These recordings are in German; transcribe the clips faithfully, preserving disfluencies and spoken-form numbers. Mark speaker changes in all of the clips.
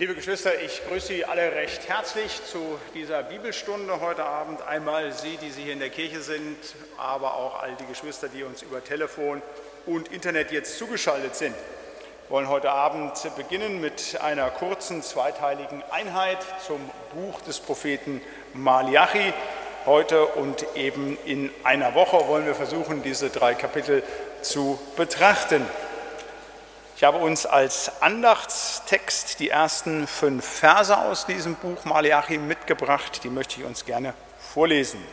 Speaker 1: Liebe Geschwister, ich grüße Sie alle recht herzlich zu dieser Bibelstunde heute Abend. Einmal Sie, die Sie hier in der Kirche sind, aber auch all die Geschwister, die uns über Telefon und Internet jetzt zugeschaltet sind. Wir wollen heute Abend beginnen mit einer kurzen zweiteiligen Einheit zum Buch des Propheten Maleachi. Heute und eben in einer Woche wollen wir versuchen, diese drei Kapitel zu betrachten. Ich habe uns als Andachtstext die ersten fünf Verse aus diesem Buch Maleachi mitgebracht. Die möchte ich uns gerne vorlesen.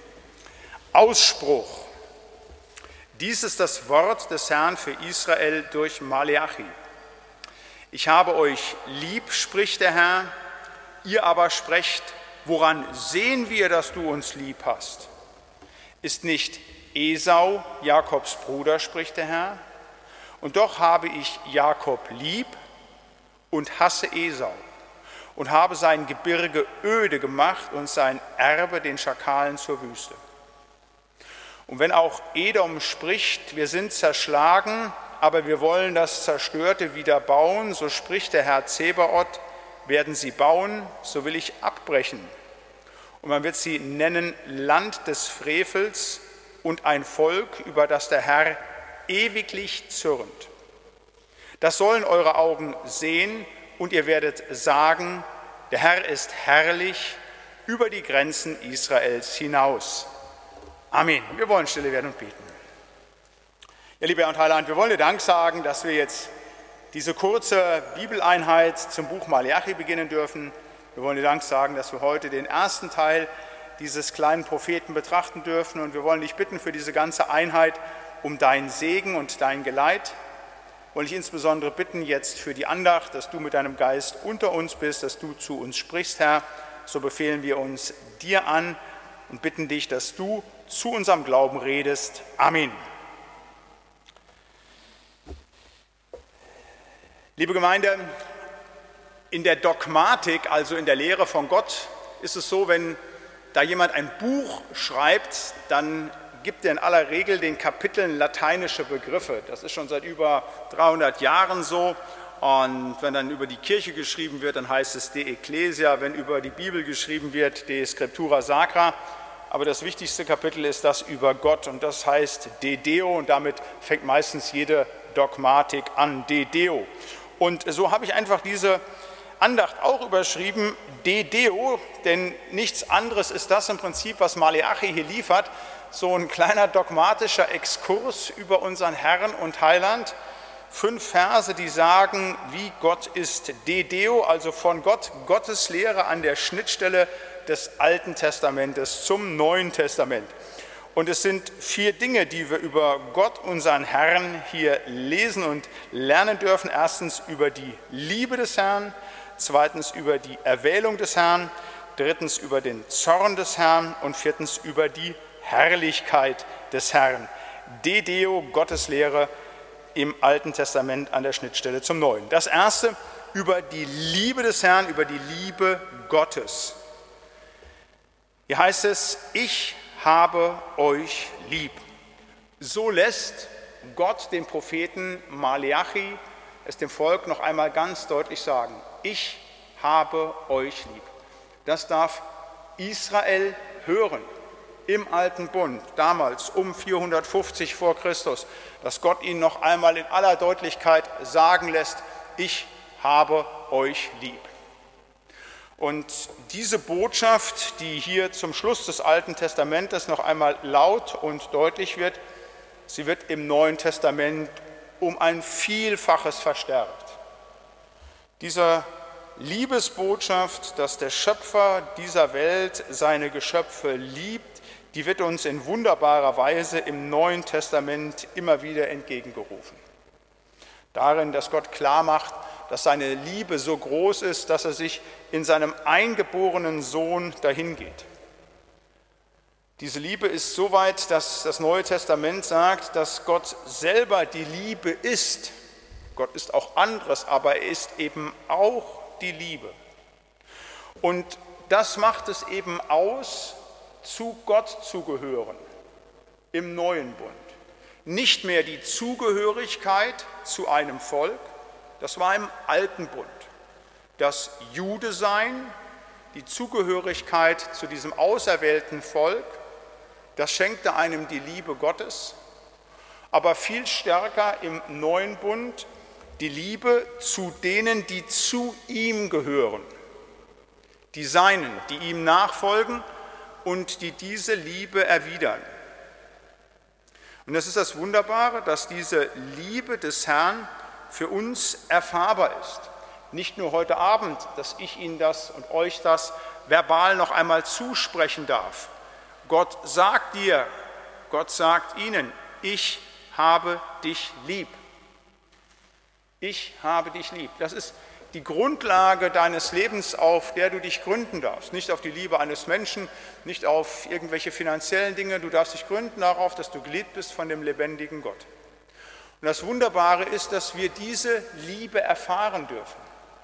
Speaker 1: Ausspruch. Dies ist das Wort des Herrn für Israel durch Maleachi. Ich habe euch lieb, spricht der Herr, ihr aber sprecht, woran sehen wir, dass du uns lieb hast? Ist nicht Esau Jakobs Bruder, spricht der Herr? Und doch habe ich Jakob lieb und hasse Esau und habe sein Gebirge öde gemacht und sein Erbe den Schakalen zur Wüste. Und wenn auch Edom spricht, wir sind zerschlagen, aber wir wollen das Zerstörte wieder bauen, so spricht der Herr Zebaoth, werden sie bauen, so will ich abbrechen. Und man wird sie nennen Land des Frevels und ein Volk, über das der Herr ewiglich zürnt. Das sollen eure Augen sehen und ihr werdet sagen, der Herr ist herrlich über die Grenzen Israels hinaus. Amen. Wir wollen stille werden und beten. Ja, lieber Herr und Heiland, wir wollen dir Dank sagen, dass wir jetzt diese kurze Bibeleinheit zum Buch Maleachi beginnen dürfen. Wir wollen dir Dank sagen, dass wir heute den ersten Teil dieses kleinen Propheten betrachten dürfen und wir wollen dich bitten für diese ganze Einheit um deinen Segen und dein Geleit. Wollte ich insbesondere bitten jetzt für die Andacht, dass du mit deinem Geist unter uns bist, dass du zu uns sprichst, Herr. So befehlen wir uns dir an und bitten dich, dass du zu unserem Glauben redest. Amen. Liebe Gemeinde, in der Dogmatik, also in der Lehre von Gott, ist es so, wenn da jemand ein Buch schreibt, dann gibt er in aller Regel den Kapiteln lateinische Begriffe. Das ist schon seit über dreihundert Jahren so. Und wenn dann über die Kirche geschrieben wird, dann heißt es De Ecclesia. Wenn über die Bibel geschrieben wird, De Scriptura Sacra. Aber das wichtigste Kapitel ist das über Gott und das heißt De Deo. Und damit fängt meistens jede Dogmatik an, De Deo. Und so habe ich einfach diese Andacht auch überschrieben, De Deo, denn nichts anderes ist das im Prinzip, was Maleachi hier liefert. So ein kleiner dogmatischer Exkurs über unseren Herrn und Heiland. Fünf Verse, die sagen, wie Gott ist. De Deo, also von Gott, Gottes Lehre an der Schnittstelle des Alten Testamentes zum Neuen Testament. Und es sind vier Dinge, die wir über Gott, unseren Herrn, hier lesen und lernen dürfen. Erstens über die Liebe des Herrn, zweitens über die Erwählung des Herrn, drittens über den Zorn des Herrn und viertens über die Herrlichkeit des Herrn. De Deo, Gottes Lehre im Alten Testament an der Schnittstelle zum Neuen. Das erste über die Liebe des Herrn, über die Liebe Gottes. Hier heißt es, ich habe euch lieb. So lässt Gott den Propheten Maleachi es dem Volk noch einmal ganz deutlich sagen. Ich habe euch lieb. Das darf Israel hören. Im Alten Bund, damals um vierhundertfünfzig vor Christus, dass Gott ihnen noch einmal in aller Deutlichkeit sagen lässt, ich habe euch lieb. Und diese Botschaft, die hier zum Schluss des Alten Testamentes noch einmal laut und deutlich wird, sie wird im Neuen Testament um ein Vielfaches verstärkt. Diese Liebesbotschaft, dass der Schöpfer dieser Welt seine Geschöpfe liebt, die wird uns in wunderbarer Weise im Neuen Testament immer wieder entgegengerufen. Darin, dass Gott klar macht, dass seine Liebe so groß ist, dass er sich in seinem eingeborenen Sohn dahingeht. Diese Liebe ist so weit, dass das Neue Testament sagt, dass Gott selber die Liebe ist. Gott ist auch anderes, aber er ist eben auch die Liebe. Und das macht es eben aus, zu Gott zu gehören im neuen Bund. Nicht mehr die Zugehörigkeit zu einem Volk, das war im alten Bund. das Jude-Sein, die Zugehörigkeit zu diesem auserwählten Volk, das schenkte einem die Liebe Gottes, aber viel stärker im neuen Bund die Liebe zu denen, die zu ihm gehören, die Seinen, die ihm nachfolgen und die diese Liebe erwidern. Und das ist das Wunderbare, dass diese Liebe des Herrn für uns erfahrbar ist. Nicht nur heute Abend, dass ich Ihnen das und euch das verbal noch einmal zusprechen darf. Gott sagt dir, Gott sagt Ihnen, ich habe dich lieb. Ich habe dich lieb. Das ist die Grundlage deines Lebens, auf der du dich gründen darfst. Nicht auf die Liebe eines Menschen, nicht auf irgendwelche finanziellen Dinge. Du darfst dich gründen darauf, dass du geliebt bist von dem lebendigen Gott. Und das Wunderbare ist, dass wir diese Liebe erfahren dürfen.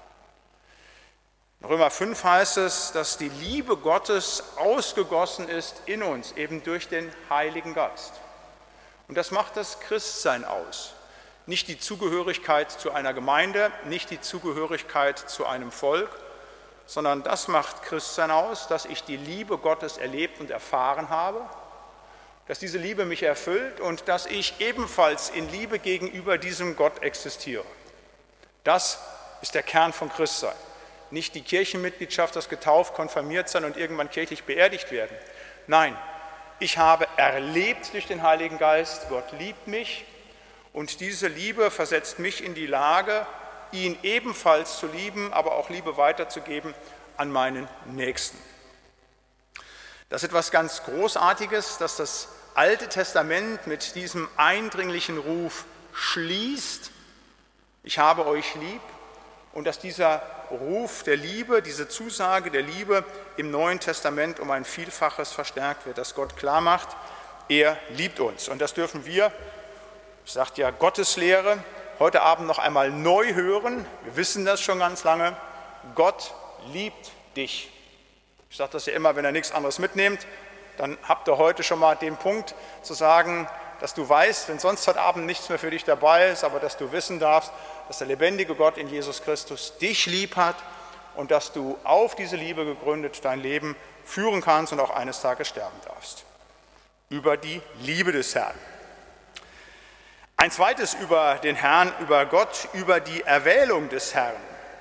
Speaker 1: In Römer fünf heißt es, dass die Liebe Gottes ausgegossen ist in uns, eben durch den Heiligen Geist. Und das macht das Christsein aus. Nicht die Zugehörigkeit zu einer Gemeinde, nicht die Zugehörigkeit zu einem Volk, sondern das macht Christsein aus, dass ich die Liebe Gottes erlebt und erfahren habe, dass diese Liebe mich erfüllt und dass ich ebenfalls in Liebe gegenüber diesem Gott existiere. Das ist der Kern von Christsein. Nicht die Kirchenmitgliedschaft, das getauft, konfirmiert sein und irgendwann kirchlich beerdigt werden. Nein, ich habe erlebt durch den Heiligen Geist, Gott liebt mich und diese Liebe versetzt mich in die Lage, ihn ebenfalls zu lieben, aber auch Liebe weiterzugeben an meinen Nächsten. Das ist etwas ganz Großartiges, dass das Alte Testament mit diesem eindringlichen Ruf schließt, ich habe euch lieb, und dass dieser Ruf der Liebe, diese Zusage der Liebe im Neuen Testament um ein Vielfaches verstärkt wird, dass Gott klar macht, er liebt uns. Und das dürfen wir, sagt ja Gotteslehre, heute Abend noch einmal neu hören. Wir wissen das schon ganz lange. Gott liebt dich. Ich sage das ja immer, wenn ihr nichts anderes mitnehmt, dann habt ihr heute schon mal den Punkt zu sagen, dass du weißt, wenn sonst heute Abend nichts mehr für dich dabei ist, aber dass du wissen darfst, dass der lebendige Gott in Jesus Christus dich lieb hat und dass du auf diese Liebe gegründet dein Leben führen kannst und auch eines Tages sterben darfst. Über die Liebe des Herrn. Ein zweites über den Herrn, über Gott, über die Erwählung des Herrn.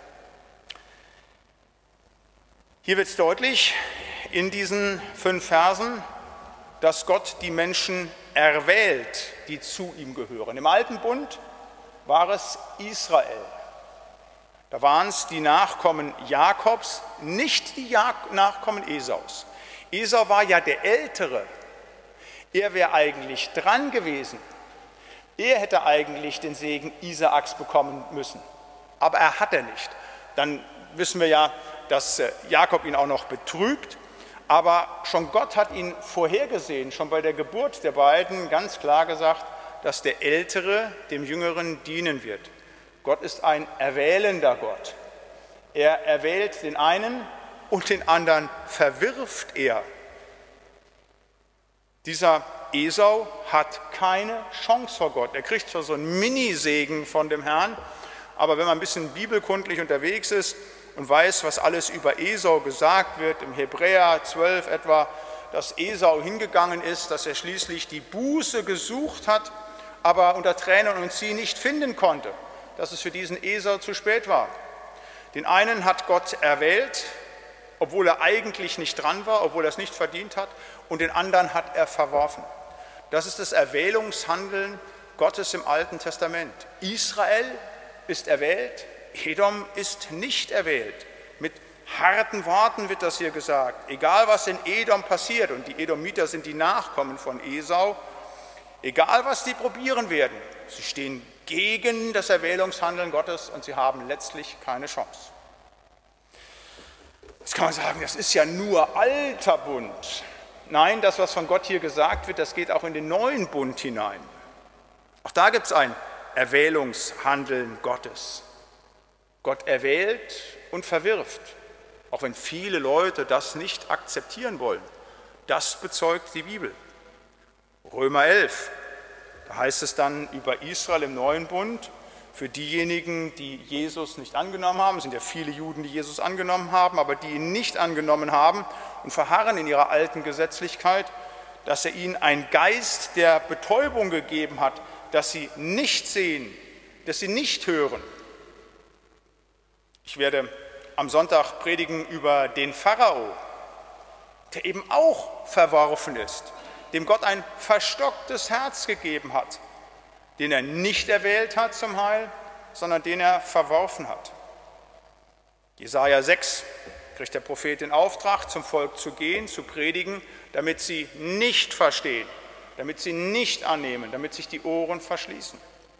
Speaker 1: Hier wird es deutlich in diesen fünf Versen, dass Gott die Menschen erwählt, die zu ihm gehören. Im Alten Bund war es Israel. Da waren es die Nachkommen Jakobs, nicht die Nachkommen Esaus. Esau war ja der Ältere. Er wäre eigentlich dran gewesen. Er hätte eigentlich den Segen Isaaks bekommen müssen. Aber er hat er nicht. Dann wissen wir ja, dass Jakob ihn auch noch betrügt. Aber schon Gott hat ihn vorhergesehen, schon bei der Geburt der beiden ganz klar gesagt, dass der Ältere dem Jüngeren dienen wird. Gott ist ein erwählender Gott. Er erwählt den einen und den anderen verwirft er. Dieser Esau hat keine Chance vor Gott. Er kriegt zwar so einen Minisegen von dem Herrn, aber wenn man ein bisschen bibelkundlich unterwegs ist und weiß, was alles über Esau gesagt wird, im Hebräer zwölf etwa, dass Esau hingegangen ist, dass er schließlich die Buße gesucht hat, aber unter Tränen und sie nicht finden konnte, dass es für diesen Esau zu spät war. Den einen hat Gott erwählt, obwohl er eigentlich nicht dran war, obwohl er es nicht verdient hat, und den anderen hat er verworfen. Das ist das Erwählungshandeln Gottes im Alten Testament. Israel ist erwählt, Edom ist nicht erwählt. Mit harten Worten wird das hier gesagt. Egal, was in Edom passiert, und die Edomiter sind die Nachkommen von Esau, egal, was sie probieren werden, sie stehen gegen das Erwählungshandeln Gottes und sie haben letztlich keine Chance. Jetzt kann man sagen, das ist ja nur alter Bund. Nein, das, was von Gott hier gesagt wird, das geht auch in den neuen Bund hinein. Auch da gibt es ein Erwählungshandeln Gottes. Gott erwählt und verwirft, auch wenn viele Leute das nicht akzeptieren wollen. Das bezeugt die Bibel. Römer elf, da heißt es dann über Israel im neuen Bund, für diejenigen, die Jesus nicht angenommen haben. Es sind ja viele Juden, die Jesus angenommen haben, aber die ihn nicht angenommen haben und verharren in ihrer alten Gesetzlichkeit, dass er ihnen einen Geist der Betäubung gegeben hat, dass sie nicht sehen, dass sie nicht hören. Ich werde am Sonntag predigen über den Pharao, der eben auch verworfen ist, dem Gott ein verstocktes Herz gegeben hat, den er nicht erwählt hat zum Heil, sondern den er verworfen hat. Jesaja sechs kriegt der Prophet den Auftrag, zum Volk zu gehen, zu predigen, damit sie nicht verstehen, damit sie nicht annehmen, damit sich die Ohren verschließen.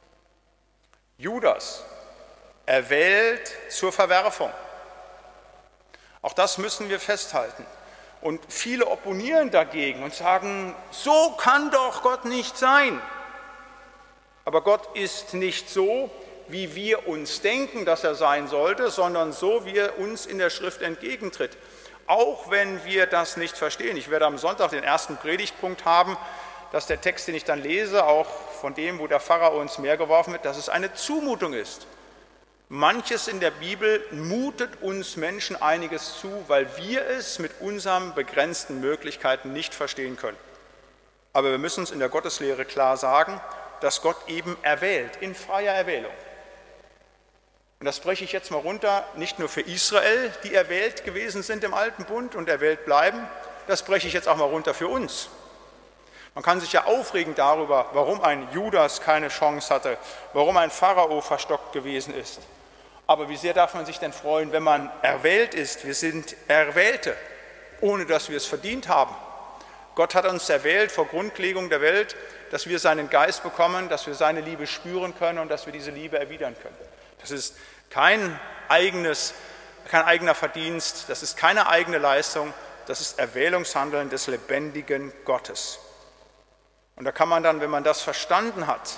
Speaker 1: Judas erwählt zur Verwerfung. Auch das müssen wir festhalten. Und viele opponieren dagegen und sagen, so kann doch Gott nicht sein. Aber Gott ist nicht so, wie wir uns denken, dass er sein sollte, sondern so, wie er uns in der Schrift entgegentritt. Auch wenn wir das nicht verstehen. Ich werde am Sonntag den ersten Predigtpunkt haben, dass der Text, den ich dann lese, auch von dem, wo der Pharao ins Meer geworfen wird, dass es eine Zumutung ist. Manches in der Bibel mutet uns Menschen einiges zu, weil wir es mit unseren begrenzten Möglichkeiten nicht verstehen können. Aber wir müssen uns in der Gotteslehre klar sagen, dass Gott eben erwählt, in freier Erwählung. Und das breche ich jetzt mal runter, nicht nur für Israel, die erwählt gewesen sind im Alten Bund und erwählt bleiben, das breche ich jetzt auch mal runter für uns. Man kann sich ja aufregen darüber, warum ein Judas keine Chance hatte, warum ein Pharao verstockt gewesen ist. Aber wie sehr darf man sich denn freuen, wenn man erwählt ist? Wir sind Erwählte, ohne dass wir es verdient haben. Gott hat uns erwählt vor Grundlegung der Welt, dass wir seinen Geist bekommen, dass wir seine Liebe spüren können und dass wir diese Liebe erwidern können. Das ist kein eigenes, kein eigener Verdienst, das ist keine eigene Leistung, das ist Erwählungshandeln des lebendigen Gottes. Und da kann man dann, wenn man das verstanden hat,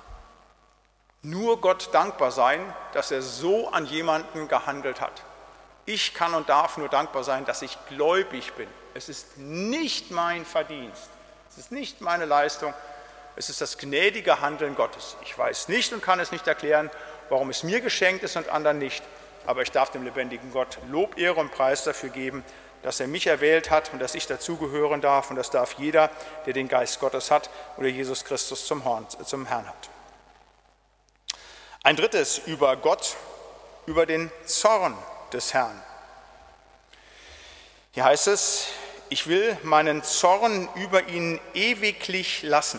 Speaker 1: nur Gott dankbar sein, dass er so an jemanden gehandelt hat. Ich kann und darf nur dankbar sein, dass ich gläubig bin. Es ist nicht mein Verdienst, es ist nicht meine Leistung, es ist das gnädige Handeln Gottes. Ich weiß nicht und kann es nicht erklären, warum es mir geschenkt ist und anderen nicht, aber ich darf dem lebendigen Gott Lob, Ehre und Preis dafür geben, dass er mich erwählt hat und dass ich dazugehören darf, und das darf jeder, der den Geist Gottes hat oder Jesus Christus zum Herrn hat. Ein drittes über Gott, über den Zorn des Herrn. Hier heißt es, ich will meinen Zorn über ihn ewiglich lassen.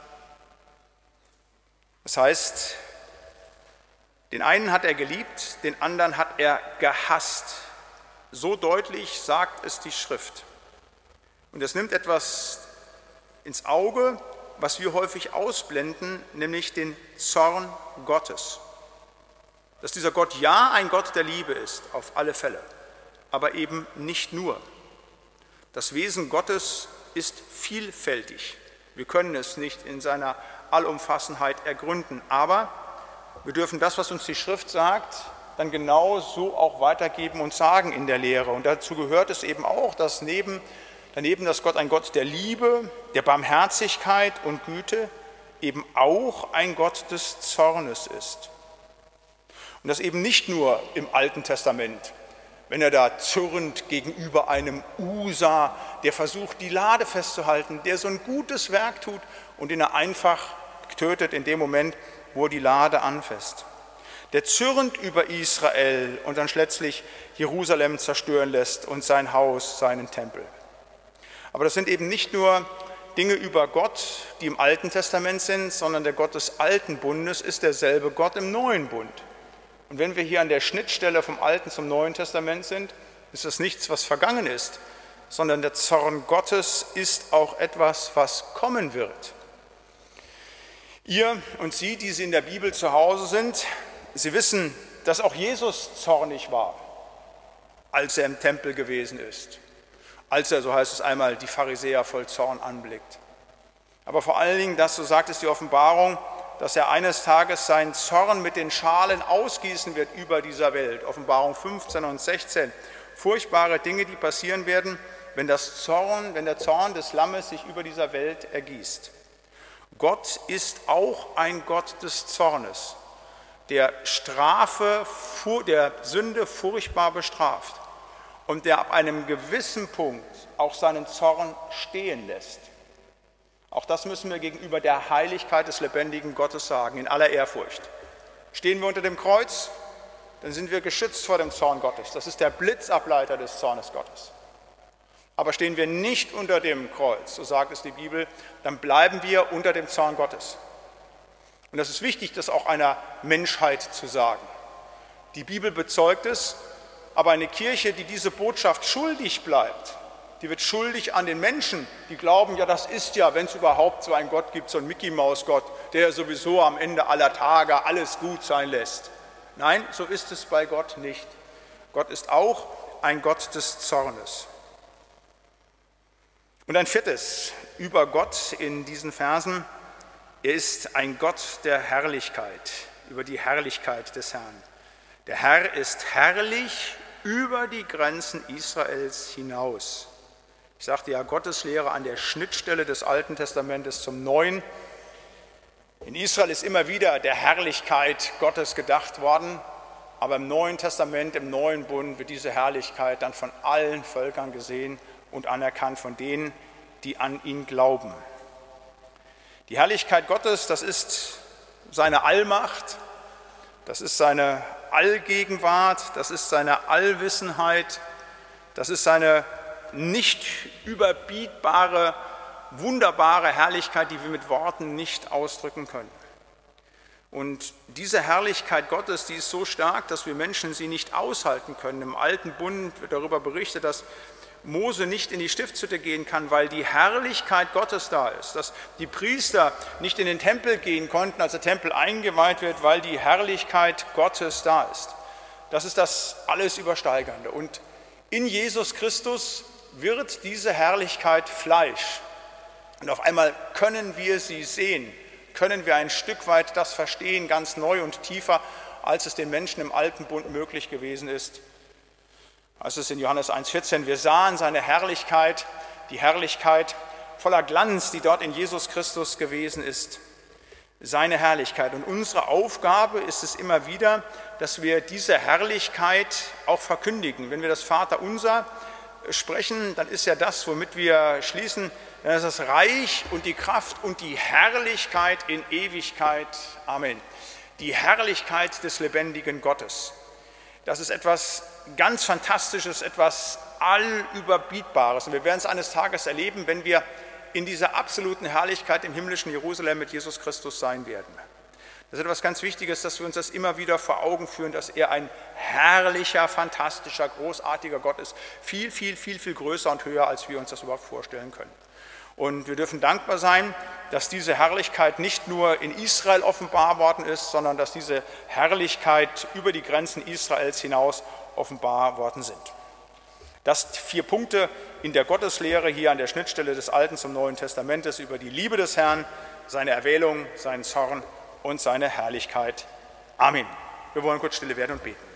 Speaker 1: Das heißt, den einen hat er geliebt, den anderen hat er gehasst. So deutlich sagt es die Schrift. Und es nimmt etwas ins Auge, was wir häufig ausblenden, nämlich den Zorn Gottes. Dass dieser Gott ja ein Gott der Liebe ist, auf alle Fälle, aber eben nicht nur. Das Wesen Gottes ist vielfältig. Wir können es nicht in seiner Allumfassenheit ergründen, aber wir dürfen das, was uns die Schrift sagt, dann genau so auch weitergeben und sagen in der Lehre. Und dazu gehört es eben auch, dass neben, daneben, dass Gott ein Gott der Liebe, der Barmherzigkeit und Güte eben auch ein Gott des Zornes ist. Und das eben nicht nur im Alten Testament, wenn er da zürnt gegenüber einem Usa, der versucht, die Lade festzuhalten, der so ein gutes Werk tut und ihn er einfach tötet in dem Moment, wo er die Lade anfasst. Der zürnt über Israel und dann letztlich Jerusalem zerstören lässt und sein Haus, seinen Tempel. Aber das sind eben nicht nur Dinge über Gott, die im Alten Testament sind, sondern der Gott des Alten Bundes ist derselbe Gott im Neuen Bund. Und wenn wir hier an der Schnittstelle vom Alten zum Neuen Testament sind, ist das nichts, was vergangen ist, sondern der Zorn Gottes ist auch etwas, was kommen wird. Ihr und Sie, die Sie in der Bibel zu Hause sind, Sie wissen, dass auch Jesus zornig war, als er im Tempel gewesen ist, als er, so heißt es einmal, die Pharisäer voll Zorn anblickt. Aber vor allen Dingen, das, so sagt es die Offenbarung, dass er eines Tages seinen Zorn mit den Schalen ausgießen wird über dieser Welt. Offenbarung fünfzehn und sechzehn. Furchtbare Dinge, die passieren werden, wenn, das Zorn, wenn der Zorn des Lammes sich über dieser Welt ergießt. Gott ist auch ein Gott des Zornes. der Strafe, der Sünde furchtbar bestraft und der ab einem gewissen Punkt auch seinen Zorn stehen lässt. Auch das müssen wir gegenüber der Heiligkeit des lebendigen Gottes sagen, in aller Ehrfurcht. Stehen wir unter dem Kreuz, dann sind wir geschützt vor dem Zorn Gottes. Das ist der Blitzableiter des Zornes Gottes. Aber stehen wir nicht unter dem Kreuz, so sagt es die Bibel, dann bleiben wir unter dem Zorn Gottes. Und das ist wichtig, das auch einer Menschheit zu sagen. Die Bibel bezeugt es, aber eine Kirche, die diese Botschaft schuldig bleibt, die wird schuldig an den Menschen, die glauben, ja, das ist ja, wenn es überhaupt so einen Gott gibt, so einen Mickey-Maus-Gott, der sowieso am Ende aller Tage alles gut sein lässt. Nein, so ist es bei Gott nicht. Gott ist auch ein Gott des Zornes. Und ein viertes über Gott in diesen Versen: Er ist ein Gott der Herrlichkeit, über die Herrlichkeit des Herrn. Der Herr ist herrlich über die Grenzen Israels hinaus. Ich sagte ja, Gottes Lehre an der Schnittstelle des Alten Testamentes zum Neuen. In Israel ist immer wieder der Herrlichkeit Gottes gedacht worden, aber im Neuen Testament, im Neuen Bund wird diese Herrlichkeit dann von allen Völkern gesehen und anerkannt, von denen, die an ihn glauben. Die Herrlichkeit Gottes, das ist seine Allmacht, das ist seine Allgegenwart, das ist seine Allwissenheit, das ist seine nicht überbietbare, wunderbare Herrlichkeit, die wir mit Worten nicht ausdrücken können. Und diese Herrlichkeit Gottes, die ist so stark, dass wir Menschen sie nicht aushalten können. Im Alten Bund wird darüber berichtet, dass Mose nicht in die Stiftshütte gehen kann, weil die Herrlichkeit Gottes da ist. Dass die Priester nicht in den Tempel gehen konnten, als der Tempel eingeweiht wird, weil die Herrlichkeit Gottes da ist. Das ist das alles Übersteigernde. Und in Jesus Christus wird diese Herrlichkeit Fleisch. Und auf einmal können wir sie sehen, können wir ein Stück weit das verstehen, ganz neu und tiefer, als es den Menschen im Alten Bund möglich gewesen ist. Als es in Johannes eins vierzehn, wir sahen seine Herrlichkeit, die Herrlichkeit voller Glanz, die dort in Jesus Christus gewesen ist. Seine Herrlichkeit. Und unsere Aufgabe ist es immer wieder, dass wir diese Herrlichkeit auch verkündigen. Wenn wir das Vaterunser sprechen, dann ist ja das, womit wir schließen, dann ist das Reich und die Kraft und die Herrlichkeit in Ewigkeit. Amen. Die Herrlichkeit des lebendigen Gottes. Das ist etwas ganz Fantastisches, etwas Allüberbietbares. Und wir werden es eines Tages erleben, wenn wir in dieser absoluten Herrlichkeit im himmlischen Jerusalem mit Jesus Christus sein werden. Das ist etwas ganz Wichtiges, dass wir uns das immer wieder vor Augen führen, dass er ein herrlicher, fantastischer, großartiger Gott ist. Viel, viel, viel, viel größer und höher, als wir uns das überhaupt vorstellen können. Und wir dürfen dankbar sein, dass diese Herrlichkeit nicht nur in Israel offenbar worden ist, sondern dass diese Herrlichkeit über die Grenzen Israels hinaus offenbar worden sind. Das vier Punkte in der Gotteslehre hier an der Schnittstelle des Alten zum Neuen Testamentes über die Liebe des Herrn, seine Erwählung, seinen Zorn und seine Herrlichkeit. Amen. Wir wollen kurz stille werden und beten.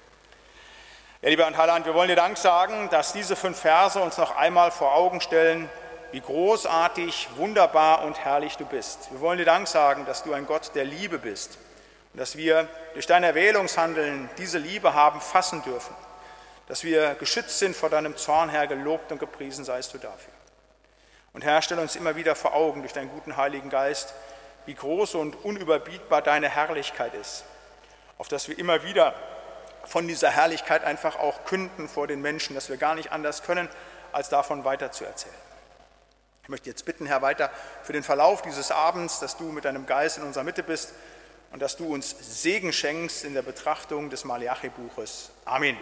Speaker 1: Ja, lieber Herr Heiland, wir wollen dir Dank sagen, dass diese fünf Verse uns noch einmal vor Augen stellen, wie großartig, wunderbar und herrlich du bist. Wir wollen dir Dank sagen, dass du ein Gott der Liebe bist und dass wir durch dein Erwählungshandeln diese Liebe haben fassen dürfen, dass wir geschützt sind vor deinem Zorn, Herr, gelobt und gepriesen seist du dafür. Und Herr, stell uns immer wieder vor Augen durch deinen guten Heiligen Geist, wie groß und unüberbietbar deine Herrlichkeit ist, auf dass wir immer wieder von dieser Herrlichkeit einfach auch künden vor den Menschen, dass wir gar nicht anders können, als davon weiter zu erzählen. Ich möchte jetzt bitten, Herr, weiter für den Verlauf dieses Abends, dass du mit deinem Geist in unserer Mitte bist und dass du uns Segen schenkst in der Betrachtung des Maleachi-Buches. Amen.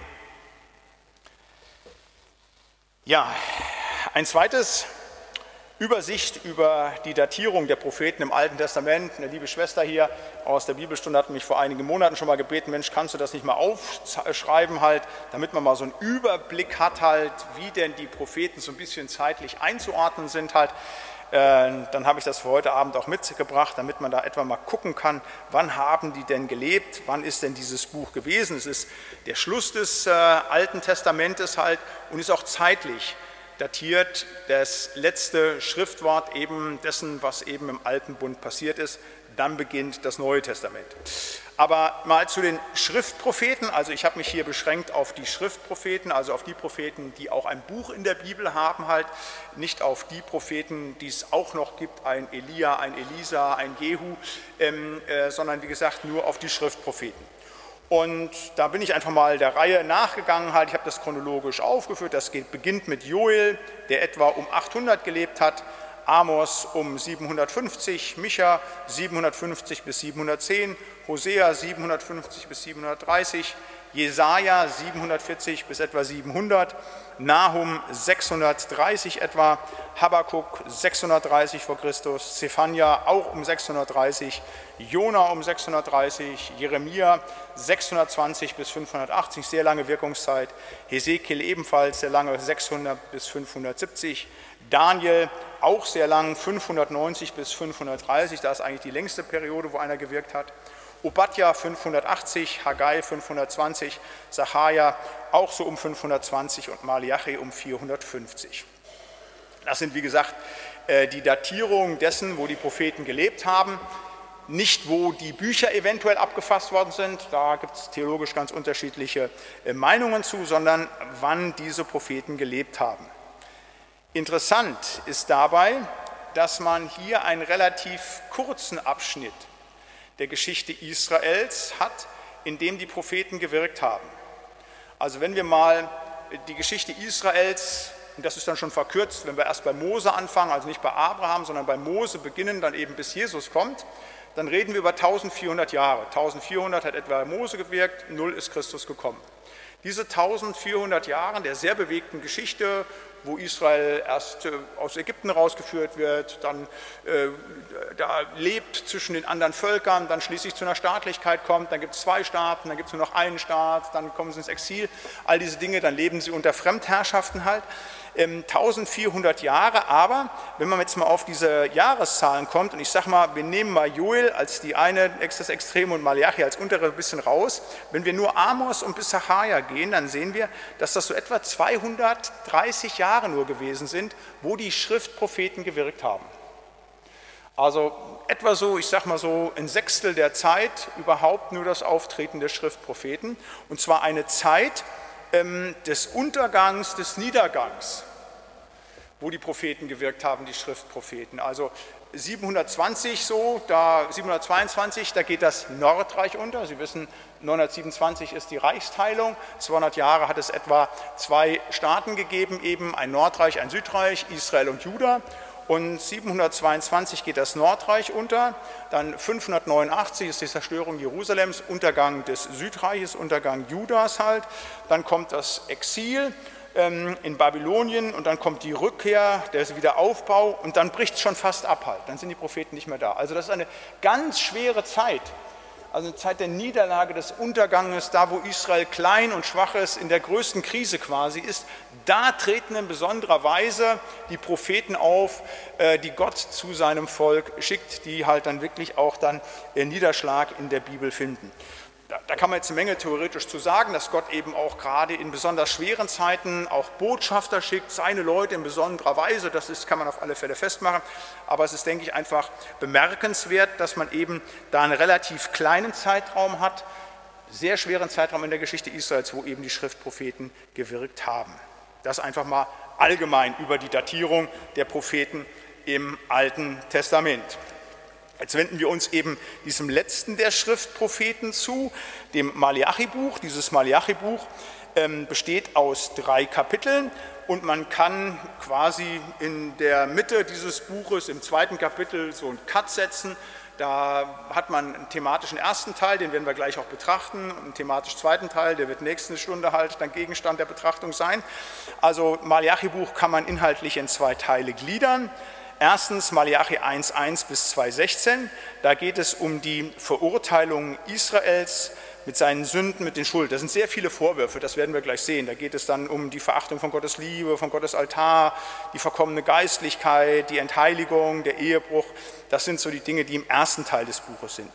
Speaker 1: Ja, ein zweites Übersicht über die Datierung der Propheten im Alten Testament. Eine liebe Schwester hier aus der Bibelstunde hat mich vor einigen Monaten schon mal gebeten, Mensch, kannst du das nicht mal aufschreiben halt, damit man mal so einen Überblick hat halt, wie denn die Propheten so ein bisschen zeitlich einzuordnen sind halt. Dann habe ich das für heute Abend auch mitgebracht, damit man da etwa mal gucken kann, wann haben die denn gelebt, wann ist denn dieses Buch gewesen. Es ist der Schluss des äh, Alten Testamentes halt und ist auch zeitlich datiert, das letzte Schriftwort eben dessen, was eben im Alten Bund passiert ist. Dann beginnt das Neue Testament. Aber mal zu den Schriftpropheten, also ich habe mich hier beschränkt auf die Schriftpropheten, also auf die Propheten, die auch ein Buch in der Bibel haben halt, nicht auf die Propheten, die es auch noch gibt, ein Elia, ein Elisa, ein Jehu, ähm, äh, sondern wie gesagt nur auf die Schriftpropheten. Und da bin ich einfach mal der Reihe nachgegangen halt, ich habe das chronologisch aufgeführt, das geht, beginnt mit Joel, der etwa um achthundert gelebt hat, Amos um siebenhundertfünfzig, Micha siebenhundertfünfzig bis siebenhundertzehn, Hosea siebenhundertfünfzig bis siebenhundertdreißig, Jesaja siebenhundertvierzig bis etwa siebenhundert, Nahum sechshundertdreißig etwa, Habakuk sechshundertdreißig vor Christus, Zephania auch um sechshundertdreißig, Jona um sechshundertdreißig, Jeremia sechshundertzwanzig bis fünfhundertachtzig, sehr lange Wirkungszeit, Hesekiel ebenfalls sehr lange, sechshundert bis fünfhundertsiebzig, Daniel auch sehr lang, fünfhundertneunzig bis fünfhundertdreißig, das ist eigentlich die längste Periode, wo einer gewirkt hat. Obadja fünfhundertachtzig, Haggai fünfhundertzwanzig, Sacharja auch so um fünfhundertzwanzig und Malachi um vierhundertfünfzig. Das sind wie gesagt die Datierungen dessen, wo die Propheten gelebt haben, nicht wo die Bücher eventuell abgefasst worden sind, da gibt es theologisch ganz unterschiedliche Meinungen zu, sondern wann diese Propheten gelebt haben. Interessant ist dabei, dass man hier einen relativ kurzen Abschnitt der Geschichte Israels hat, in dem die Propheten gewirkt haben. Also wenn wir mal die Geschichte Israels, und das ist dann schon verkürzt, wenn wir erst bei Mose anfangen, also nicht bei Abraham, sondern bei Mose beginnen, dann eben bis Jesus kommt, dann reden wir über eintausendvierhundert Jahre. eintausendvierhundert hat etwa Mose gewirkt, null ist Christus gekommen. Diese eintausendvierhundert Jahre der sehr bewegten Geschichte, wo Israel erst äh, aus Ägypten rausgeführt wird, dann äh, da lebt zwischen den anderen Völkern, dann schließlich zu einer Staatlichkeit kommt, dann gibt es zwei Staaten, dann gibt es nur noch einen Staat, dann kommen sie ins Exil, all diese Dinge, dann leben sie unter Fremdherrschaften halt. Ähm, eintausendvierhundert Jahre, aber wenn man jetzt mal auf diese Jahreszahlen kommt, und ich sage mal, wir nehmen mal Joel als die eine, das Extreme und Malachi als untere ein bisschen raus, wenn wir nur Amos und bis Sacharja gehen, dann sehen wir, dass das so etwa zweihundertdreißig Jahre nur gewesen sind, wo die Schriftpropheten gewirkt haben. Also etwa so, ich sage mal so, ein Sechstel der Zeit überhaupt nur das Auftreten der Schriftpropheten, und zwar eine Zeit ähm, des Untergangs, des Niedergangs, wo die Propheten gewirkt haben, die Schriftpropheten. Also siebenhundertzwanzig so, da siebenhundertzweiundzwanzig, da geht das Nordreich unter. Sie wissen, neunhundertsiebenundzwanzig ist die Reichsteilung. zweihundert Jahre hat es etwa zwei Staaten gegeben, eben ein Nordreich, ein Südreich, Israel und Juda. Und siebenhundertzweiundzwanzig geht das Nordreich unter, dann fünfhundertneunundachtzig ist die Zerstörung Jerusalems, Untergang des Südreiches, Untergang Judas halt, dann kommt das Exil ähm, in Babylonien und dann kommt die Rückkehr, der Wiederaufbau und dann bricht es schon fast ab halt, dann sind die Propheten nicht mehr da. Also das ist eine ganz schwere Zeit, also eine Zeit der Niederlage, des Unterganges, da wo Israel klein und schwach ist, in der größten Krise quasi ist, da treten in besonderer Weise die Propheten auf, die Gott zu seinem Volk schickt, die halt dann wirklich auch dann ihren Niederschlag in der Bibel finden. Da kann man jetzt eine Menge theoretisch zu sagen, dass Gott eben auch gerade in besonders schweren Zeiten auch Botschafter schickt, seine Leute in besonderer Weise, das ist, kann man auf alle Fälle festmachen, aber es ist, denke ich, einfach bemerkenswert, dass man eben da einen relativ kleinen Zeitraum hat, sehr schweren Zeitraum in der Geschichte Israels, wo eben die Schriftpropheten gewirkt haben. Das einfach mal allgemein über die Datierung der Propheten im Alten Testament. Jetzt wenden wir uns eben diesem letzten der Schriftpropheten zu, dem Maleachi-Buch. Dieses Maleachi-Buch ähm, besteht aus drei Kapiteln und man kann quasi in der Mitte dieses Buches, im zweiten Kapitel, so einen Cut setzen. Da hat man einen thematischen ersten Teil, den werden wir gleich auch betrachten, und einen thematisch zweiten Teil, der wird nächste Stunde halt dann Gegenstand der Betrachtung sein. Also Maleachi-Buch kann man inhaltlich in zwei Teile gliedern. Erstens Maleachi eins eins bis zwei sechzehn, da geht es um die Verurteilung Israels mit seinen Sünden, mit den Schuld. Das sind sehr viele Vorwürfe, das werden wir gleich sehen. Da geht es dann um die Verachtung von Gottes Liebe, von Gottes Altar, die verkommene Geistlichkeit, die Entheiligung, der Ehebruch. Das sind so die Dinge, die im ersten Teil des Buches sind.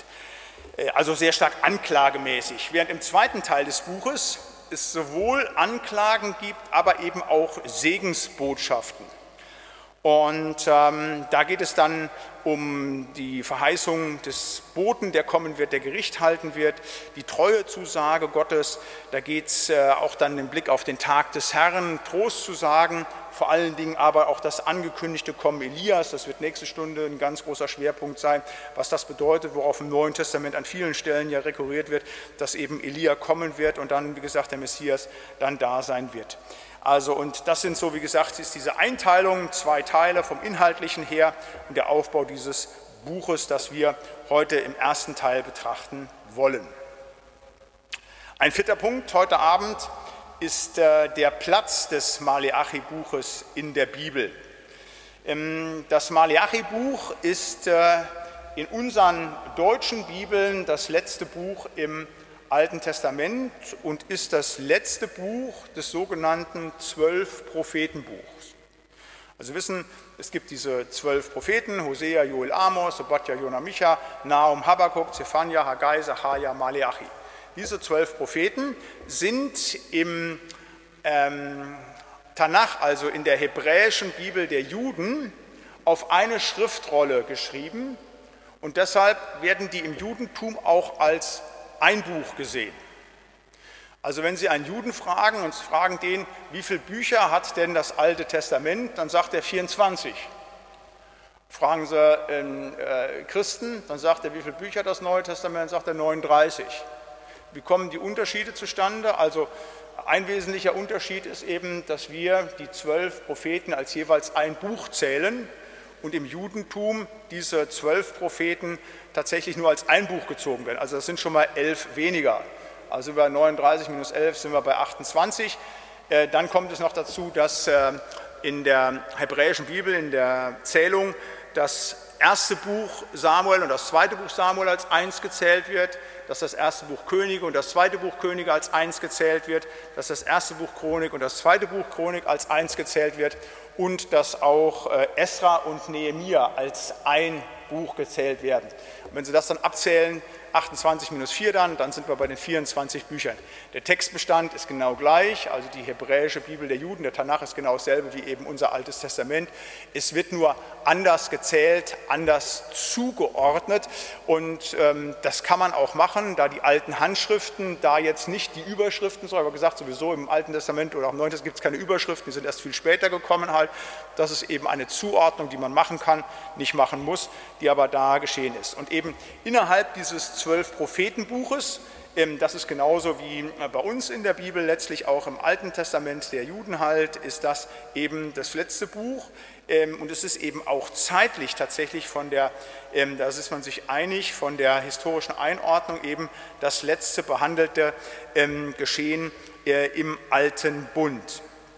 Speaker 1: Also sehr stark anklagemäßig. Während im zweiten Teil des Buches es sowohl Anklagen gibt, aber eben auch Segensbotschaften. Und ähm, da geht es dann um die Verheißung des Boten, der kommen wird, der Gericht halten wird, die Treuezusage Gottes. Da geht es auch dann im Blick auf den Tag des Herrn, Trost zu sagen, vor allen Dingen aber auch das angekündigte Kommen Elias. Das wird nächste Stunde ein ganz großer Schwerpunkt sein, was das bedeutet, worauf im Neuen Testament an vielen Stellen ja rekurriert wird, dass eben Elia kommen wird und dann, wie gesagt, der Messias dann da sein wird. Also, und das sind so, wie gesagt, ist diese Einteilung, zwei Teile vom Inhaltlichen her und der Aufbau dieses Buches, das wir heute im ersten Teil betrachten wollen. Ein vierter Punkt heute Abend ist äh, der Platz des Maleachi-Buches in der Bibel. Ähm, das Maleachi-Buch ist äh, in unseren deutschen Bibeln das letzte Buch im Alten Testament und ist das letzte Buch des sogenannten Zwölf-Propheten-Buchs. Also wir wissen, es gibt diese zwölf Propheten, Hosea, Joel, Amos, Obadja, Jona, Micha, Nahum, Habakkuk, Zephania, Haggai, Sacharja, Maleachi. Diese zwölf Propheten sind im ähm, Tanach, also in der hebräischen Bibel der Juden, auf eine Schriftrolle geschrieben und deshalb werden die im Judentum auch als ein Buch gesehen. Also wenn Sie einen Juden fragen und fragen den, wie viele Bücher hat denn das Alte Testament, dann sagt er vierundzwanzig. Fragen Sie einen äh, Christen, dann sagt er, wie viele Bücher hat das Neue Testament, dann sagt er neununddreißig. Wie kommen die Unterschiede zustande? Also ein wesentlicher Unterschied ist eben, dass wir die zwölf Propheten als jeweils ein Buch zählen und im Judentum diese zwölf Propheten tatsächlich nur als ein Buch gezogen werden. Also das sind schon mal elf weniger. Also über neununddreißig minus elf sind wir bei achtundzwanzig. Dann kommt es noch dazu, dass in der hebräischen Bibel, in der Zählung, das erste Buch Samuel und das zweite Buch Samuel als eins gezählt wird, dass das erste Buch Könige und das zweite Buch Könige als eins gezählt wird, dass das erste Buch Chronik und das zweite Buch Chronik als eins gezählt wird und dass auch Esra und Nehemia als ein Buch gezählt werden. Und wenn Sie das dann abzählen, achtundzwanzig minus vier dann, dann sind wir bei den vierundzwanzig Büchern. Der Textbestand ist genau gleich, also die hebräische Bibel der Juden, der Tanach ist genau dasselbe wie eben unser Altes Testament. Es wird nur anders gezählt, anders zugeordnet und ähm, das kann man auch machen, da die alten Handschriften, da jetzt nicht die Überschriften, so habe ich gesagt, sowieso im Alten Testament oder auch im Neuen Testament gibt es keine Überschriften, die sind erst viel später gekommen halt. Das ist eben eine Zuordnung, die man machen kann, nicht machen muss, die aber da geschehen ist. Und eben innerhalb dieses zwölf Prophetenbuches, das ist genauso wie bei uns in der Bibel, letztlich auch im Alten Testament der Juden halt, ist das eben das letzte Buch und es ist eben auch zeitlich tatsächlich von der, da ist man sich einig, von der historischen Einordnung eben das letzte behandelte Geschehen im Alten Bund.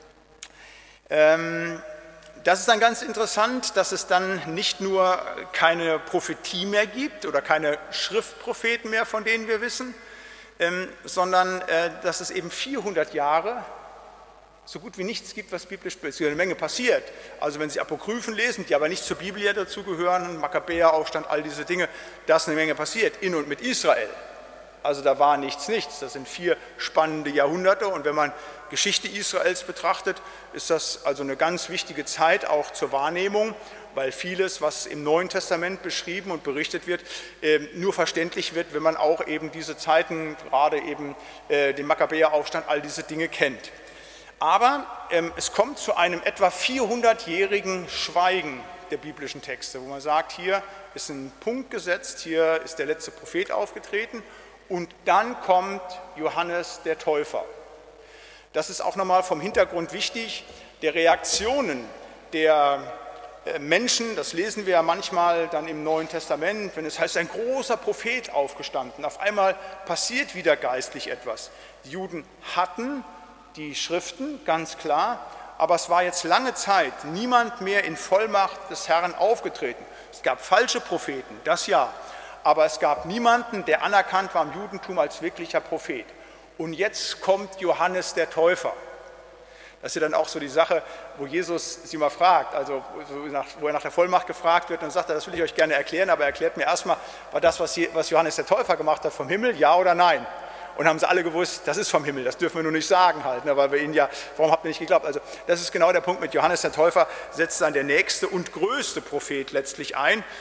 Speaker 1: Das ist dann ganz interessant, dass es dann nicht nur keine Prophetie mehr gibt oder keine Schriftpropheten mehr, von denen wir wissen, ähm, sondern äh, dass es eben vierhundert Jahre so gut wie nichts gibt, was biblisch ist. Eine Menge passiert. Also wenn Sie Apokryphen lesen, die aber nicht zur Bibel ja dazugehören, Makkabäeraufstand, all diese Dinge, da ist eine Menge passiert, in und mit Israel. Also da war nichts, nichts. Das sind vier spannende Jahrhunderte und wenn man Geschichte Israels betrachtet, ist das also eine ganz wichtige Zeit auch zur Wahrnehmung, weil vieles, was im Neuen Testament beschrieben und berichtet wird, nur verständlich wird, wenn man auch eben diese Zeiten, gerade eben den Makkabäeraufstand, all diese Dinge kennt. Aber es kommt zu einem etwa vierhundertjährigen Schweigen der biblischen Texte, wo man sagt, hier ist ein Punkt gesetzt, hier ist der letzte Prophet aufgetreten und dann kommt Johannes der Täufer. Das ist auch nochmal vom Hintergrund wichtig, der Reaktionen der Menschen, das lesen wir ja manchmal dann im Neuen Testament, wenn es heißt, ein großer Prophet aufgestanden, auf einmal passiert wieder geistlich etwas. Die Juden hatten die Schriften, ganz klar, aber es war jetzt lange Zeit niemand mehr in Vollmacht des Herrn aufgetreten. Es gab falsche Propheten, das ja, aber es gab niemanden, der anerkannt war im Judentum als wirklicher Prophet. Und jetzt kommt Johannes der Täufer. Das ist ja dann auch so die Sache, wo Jesus sie mal fragt, also wo er nach der Vollmacht gefragt wird, dann sagt er, das will ich euch gerne erklären, aber erklärt mir erstmal, war das, was Johannes der Täufer gemacht hat, vom Himmel, ja oder nein? Und haben sie alle gewusst, das ist vom Himmel, das dürfen wir nur nicht sagen halt, ne, weil wir ihnen ja, warum habt ihr nicht geglaubt? Also das ist genau der Punkt, mit Johannes der Täufer setzt dann der nächste und größte Prophet letztlich ein.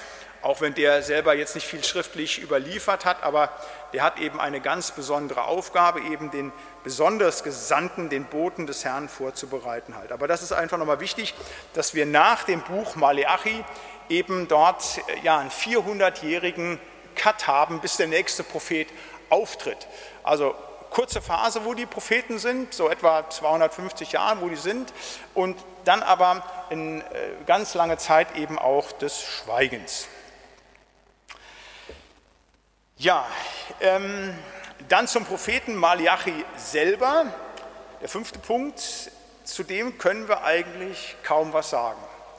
Speaker 1: auch wenn der selber jetzt nicht viel schriftlich überliefert hat, aber der hat eben eine ganz besondere Aufgabe, eben den besonders Gesandten, den Boten des Herrn vorzubereiten halt. Aber das ist einfach nochmal wichtig, dass wir nach dem Buch Maleachi eben dort ja, einen vierhundertjährigen Cut haben, bis der nächste Prophet auftritt. Also kurze Phase, wo die Propheten sind, so etwa zweihundertfünfzig Jahre, wo die sind, und dann aber eine ganz lange Zeit eben auch des Schweigens. Ja, ähm, dann zum Propheten Maleachi selber. Der fünfte Punkt, zu dem können wir eigentlich kaum was sagen.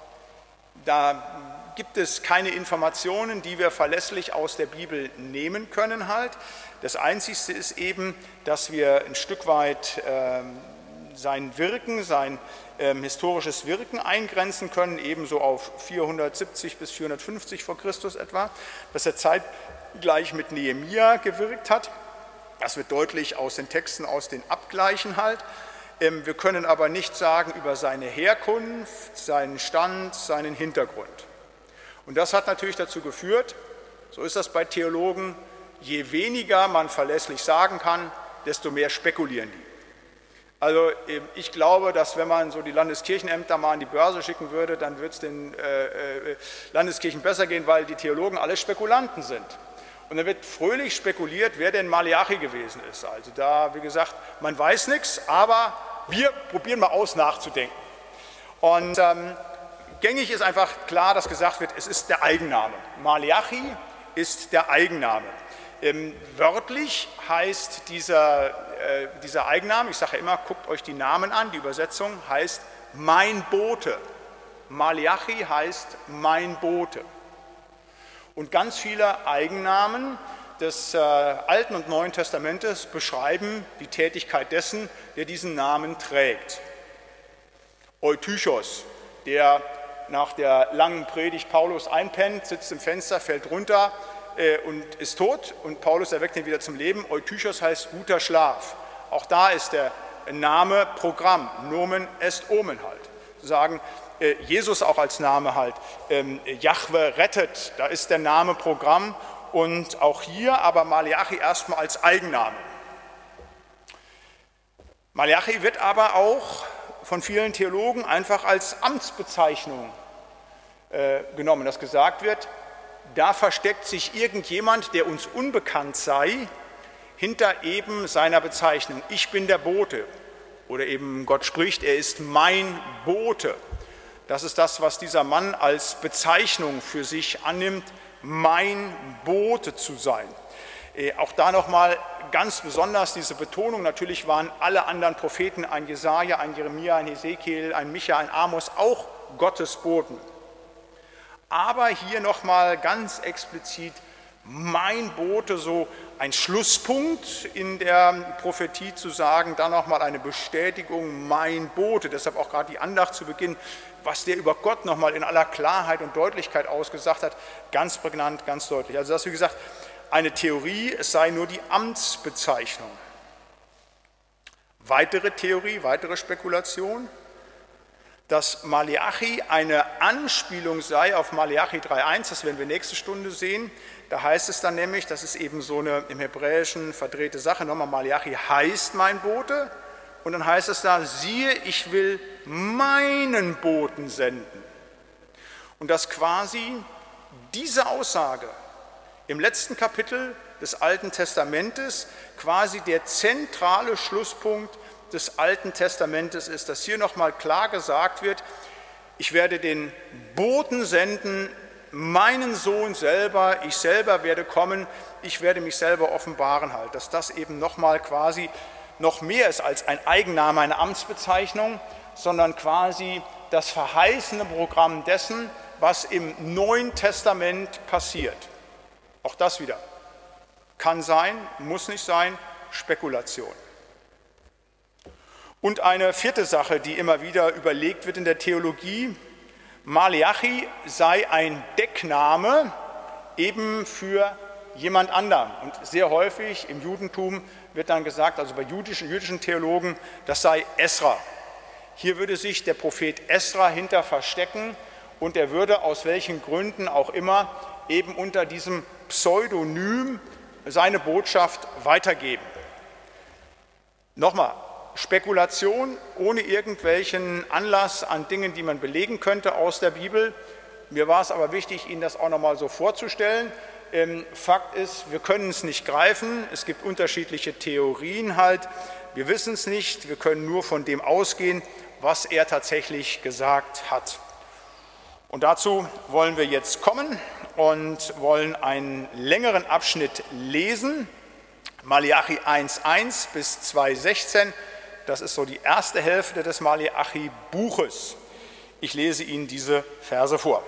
Speaker 1: Da gibt es keine Informationen, die wir verlässlich aus der Bibel nehmen können halt. Das Einzige ist eben, dass wir ein Stück weit ähm, sein Wirken, sein ähm, historisches Wirken eingrenzen können, ebenso auf vierhundertsiebzig bis vierhundertfünfzig vor Christus etwa, dass er zeitgleich mit Nehemia gewirkt hat. Das wird deutlich aus den Texten, aus den Abgleichen halt. Ähm, wir können aber nichts sagen über seine Herkunft, seinen Stand, seinen Hintergrund. Und das hat natürlich dazu geführt, so ist das bei Theologen, je weniger man verlässlich sagen kann, desto mehr spekulieren die. Also ich glaube, dass wenn man so die Landeskirchenämter mal an die Börse schicken würde, dann würde es den äh, äh, Landeskirchen besser gehen, weil die Theologen alle Spekulanten sind. Und dann wird fröhlich spekuliert, wer denn Maleachi gewesen ist. Also da, wie gesagt, man weiß nichts, aber wir probieren mal aus nachzudenken. Und ähm, gängig ist einfach klar, dass gesagt wird, es ist der Eigenname. Maleachi ist der Eigenname. Ähm, wörtlich heißt dieser, äh, dieser Eigenname, ich sage ja immer, guckt euch die Namen an, die Übersetzung heißt mein Bote. Maleachi heißt mein Bote. Und ganz viele Eigennamen des äh, Alten und Neuen Testamentes beschreiben die Tätigkeit dessen, der diesen Namen trägt. Eutychos, der nach der langen Predigt Paulus einpennt, sitzt im Fenster, fällt runter äh, und ist tot und Paulus erweckt ihn wieder zum Leben. Eutychos heißt guter Schlaf. Auch da ist der Name Programm, Nomen est Omen halt. Zu sagen, äh, Jesus auch als Name halt, ähm, Jahwe rettet, da ist der Name Programm und auch hier aber Maleachi erstmal als Eigenname. Maleachi wird aber auch von vielen Theologen einfach als Amtsbezeichnung äh, genommen, dass gesagt wird, da versteckt sich irgendjemand, der uns unbekannt sei, hinter eben seiner Bezeichnung. Ich bin der Bote. Oder eben Gott spricht, er ist mein Bote. Das ist das, was dieser Mann als Bezeichnung für sich annimmt, mein Bote zu sein. Äh, auch da nochmal ganz besonders diese Betonung, natürlich waren alle anderen Propheten, ein Jesaja, ein Jeremia, ein Hesekiel, ein Micha, ein Amos, auch Gottes Boten. Aber hier nochmal ganz explizit mein Bote, so ein Schlusspunkt in der Prophetie zu sagen, dann nochmal eine Bestätigung, mein Bote, deshalb auch gerade die Andacht zu Beginn, was der über Gott nochmal in aller Klarheit und Deutlichkeit ausgesagt hat, ganz prägnant, ganz deutlich. Also das, wie gesagt, eine Theorie, es sei nur die Amtsbezeichnung. Weitere Theorie, weitere Spekulation, dass Maleachi eine Anspielung sei auf Maleachi drei Komma eins, das werden wir nächste Stunde sehen. Da heißt es dann nämlich, das ist eben so eine im Hebräischen verdrehte Sache, nochmal Maleachi heißt mein Bote und dann heißt es da, siehe, ich will meinen Boten senden. Und dass quasi diese Aussage im letzten Kapitel des Alten Testamentes quasi der zentrale Schlusspunkt des Alten Testamentes ist, dass hier nochmal klar gesagt wird, ich werde den Boten senden, meinen Sohn selber, ich selber werde kommen, ich werde mich selber offenbaren halt, dass das eben nochmal quasi noch mehr ist als ein Eigenname, eine Amtsbezeichnung, sondern quasi das verheißene Programm dessen, was im Neuen Testament passiert. Auch das wieder kann sein, muss nicht sein, Spekulation. Und eine vierte Sache, die immer wieder überlegt wird in der Theologie, Maleachi sei ein Deckname eben für jemand anderen. Und sehr häufig im Judentum wird dann gesagt, also bei jüdischen, jüdischen Theologen, das sei Esra. Hier würde sich der Prophet Esra hinter verstecken und er würde aus welchen Gründen auch immer eben unter diesem Pseudonym seine Botschaft weitergeben. Nochmal, Spekulation ohne irgendwelchen Anlass an Dingen, die man belegen könnte aus der Bibel. Mir war es aber wichtig, Ihnen das auch nochmal so vorzustellen. Fakt ist, wir können es nicht greifen, es gibt unterschiedliche Theorien halt, wir wissen es nicht, wir können nur von dem ausgehen, was er tatsächlich gesagt hat. Und dazu wollen wir jetzt kommen und wollen einen längeren Abschnitt lesen, Maleachi eins eins bis zwei sechzehn, das ist so die erste Hälfte des Maleachi-Buches. Ich lese Ihnen diese Verse vor.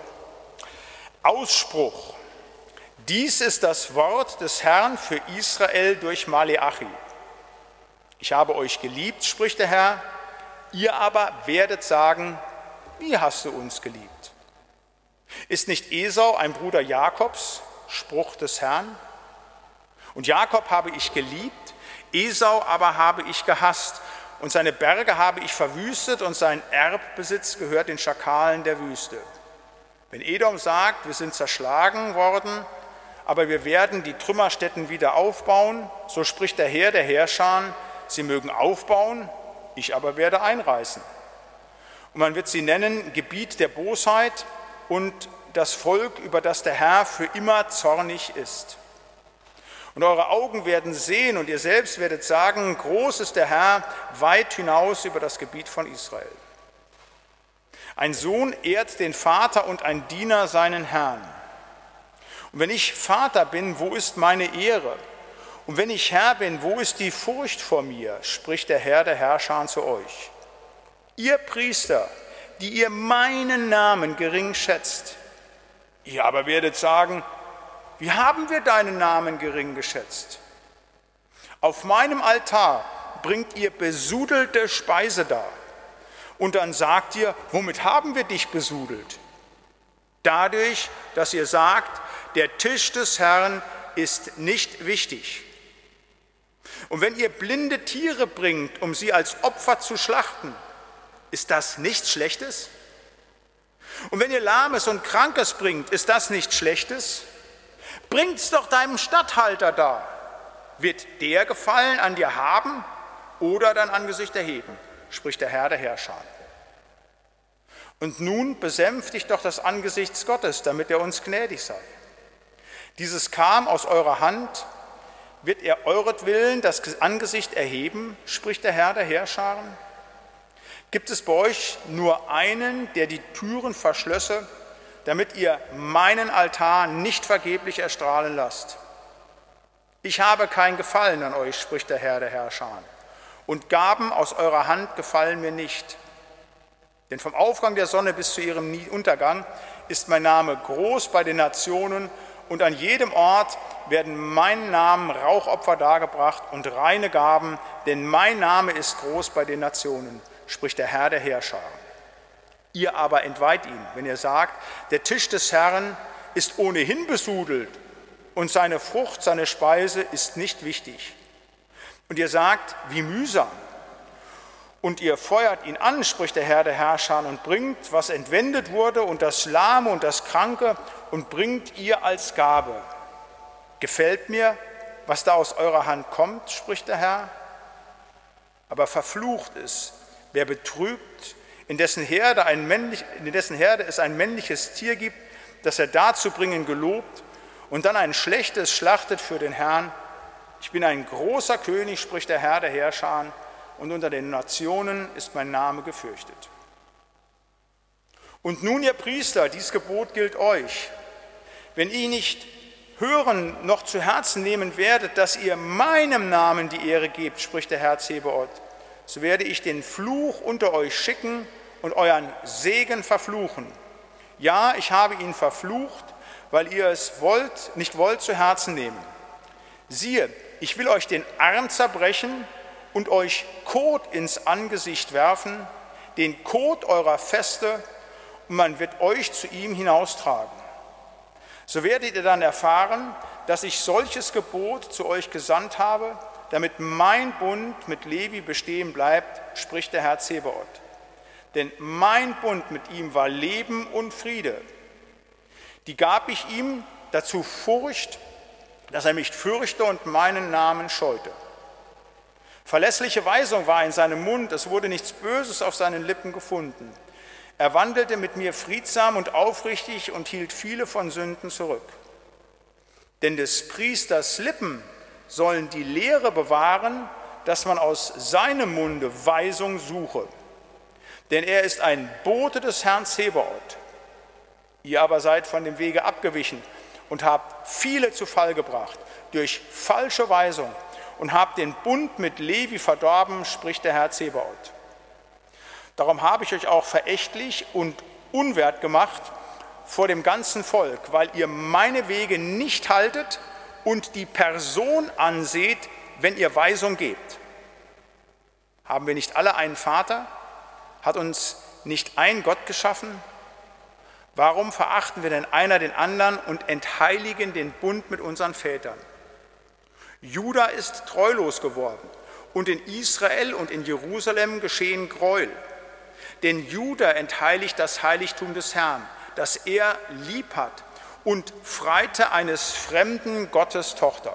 Speaker 1: Ausspruch: Dies ist das Wort des Herrn für Israel durch Maleachi. Ich habe euch geliebt, spricht der Herr, ihr aber werdet sagen, wie hast du uns geliebt? Ist nicht Esau ein Bruder Jakobs, Spruch des Herrn? Und Jakob habe ich geliebt, Esau aber habe ich gehasst, und seine Berge habe ich verwüstet, und sein Erbbesitz gehört den Schakalen der Wüste. Wenn Edom sagt, wir sind zerschlagen worden, aber wir werden die Trümmerstätten wieder aufbauen, so spricht der Herr der Heerschar, sie mögen aufbauen, ich aber werde einreißen. Und man wird sie nennen Gebiet der Bosheit und das Volk, über das der Herr für immer zornig ist. Und eure Augen werden sehen und ihr selbst werdet sagen, groß ist der Herr, weit hinaus über das Gebiet von Israel. Ein Sohn ehrt den Vater und ein Diener seinen Herrn. Und wenn ich Vater bin, wo ist meine Ehre? Und wenn ich Herr bin, wo ist die Furcht vor mir? Spricht der Herr der Herrscher zu euch. Ihr Priester, die ihr meinen Namen gering schätzt, ihr aber werdet sagen, wie haben wir deinen Namen gering geschätzt? Auf meinem Altar bringt ihr besudelte Speise dar. Und dann sagt ihr, womit haben wir dich besudelt? Dadurch, dass ihr sagt, der Tisch des Herrn ist nicht wichtig. Und wenn ihr blinde Tiere bringt, um sie als Opfer zu schlachten, ist das nichts Schlechtes? Und wenn ihr Lahmes und Krankes bringt, ist das nichts Schlechtes? Bringt's doch deinem Statthalter dar. Wird der Gefallen an dir haben oder dein Angesicht erheben, spricht der Herr der Herrscher. Und nun besänftigt doch das Angesicht Gottes, damit er uns gnädig sei. Dieses kam aus eurer Hand, wird er euretwillen das Angesicht erheben, spricht der Herr der Heerscharen? Gibt es bei euch nur einen, der die Türen verschlösse, damit ihr meinen Altar nicht vergeblich erstrahlen lasst? Ich habe kein Gefallen an euch, spricht der Herr der Herrscher, und Gaben aus eurer Hand gefallen mir nicht. Denn vom Aufgang der Sonne bis zu ihrem Untergang ist mein Name groß bei den Nationen, und an jedem Ort werden meinen Namen Rauchopfer dargebracht und reine Gaben, denn mein Name ist groß bei den Nationen, spricht der Herr der Heerschar. Ihr aber entweiht ihn, wenn ihr sagt, der Tisch des Herrn ist ohnehin besudelt und seine Frucht, seine Speise ist nicht wichtig. Und ihr sagt, wie mühsam. Und ihr feuert ihn an, spricht der Herr der Herrscher, und bringt, was entwendet wurde, und das Lahme und das Kranke, und bringt ihr als Gabe. Gefällt mir, was da aus eurer Hand kommt, spricht der Herr. Aber verflucht ist, wer betrügt, in dessen Herde, ein männlich, in dessen Herde es ein männliches Tier gibt, das er dazu bringen gelobt, und dann ein schlechtes schlachtet für den Herrn. Ich bin ein großer König, spricht der Herr der Herrscher, und unter den Nationen ist mein Name gefürchtet. Und nun, ihr Priester, dies Gebot gilt euch. Wenn ihr nicht hören noch zu Herzen nehmen werdet, dass ihr meinem Namen die Ehre gebt, spricht der Herr Zebaoth, so werde ich den Fluch unter euch schicken und euren Segen verfluchen. Ja, ich habe ihn verflucht, weil ihr es wollt, nicht wollt zu Herzen nehmen. Siehe, ich will euch den Arm zerbrechen und euch Kot ins Angesicht werfen, den Kot eurer Feste, und man wird euch zu ihm hinaustragen. So werdet ihr dann erfahren, dass ich solches Gebot zu euch gesandt habe, damit mein Bund mit Levi bestehen bleibt, spricht der Herr Zebaoth. Denn mein Bund mit ihm war Leben und Friede. Die gab ich ihm, dazu Furcht, dass er mich fürchte und meinen Namen scheute. Verlässliche Weisung war in seinem Mund, es wurde nichts Böses auf seinen Lippen gefunden. Er wandelte mit mir friedsam und aufrichtig und hielt viele von Sünden zurück. Denn des Priesters Lippen sollen die Lehre bewahren, dass man aus seinem Munde Weisung suche. Denn er ist ein Bote des Herrn Zebaoth. Ihr aber seid von dem Wege abgewichen und habt viele zu Fall gebracht durch falsche Weisung und habt den Bund mit Levi verdorben, spricht der Herr Zebaoth. Darum habe ich euch auch verächtlich und unwert gemacht vor dem ganzen Volk, weil ihr meine Wege nicht haltet und die Person anseht, wenn ihr Weisung gebt. Haben wir nicht alle einen Vater? Hat uns nicht ein Gott geschaffen? Warum verachten wir denn einer den anderen und entheiligen den Bund mit unseren Vätern? Juda ist treulos geworden und in Israel und in Jerusalem geschehen Gräuel. Denn Juda entheiligt das Heiligtum des Herrn, das er lieb hat, und freite eines fremden Gottes Tochter.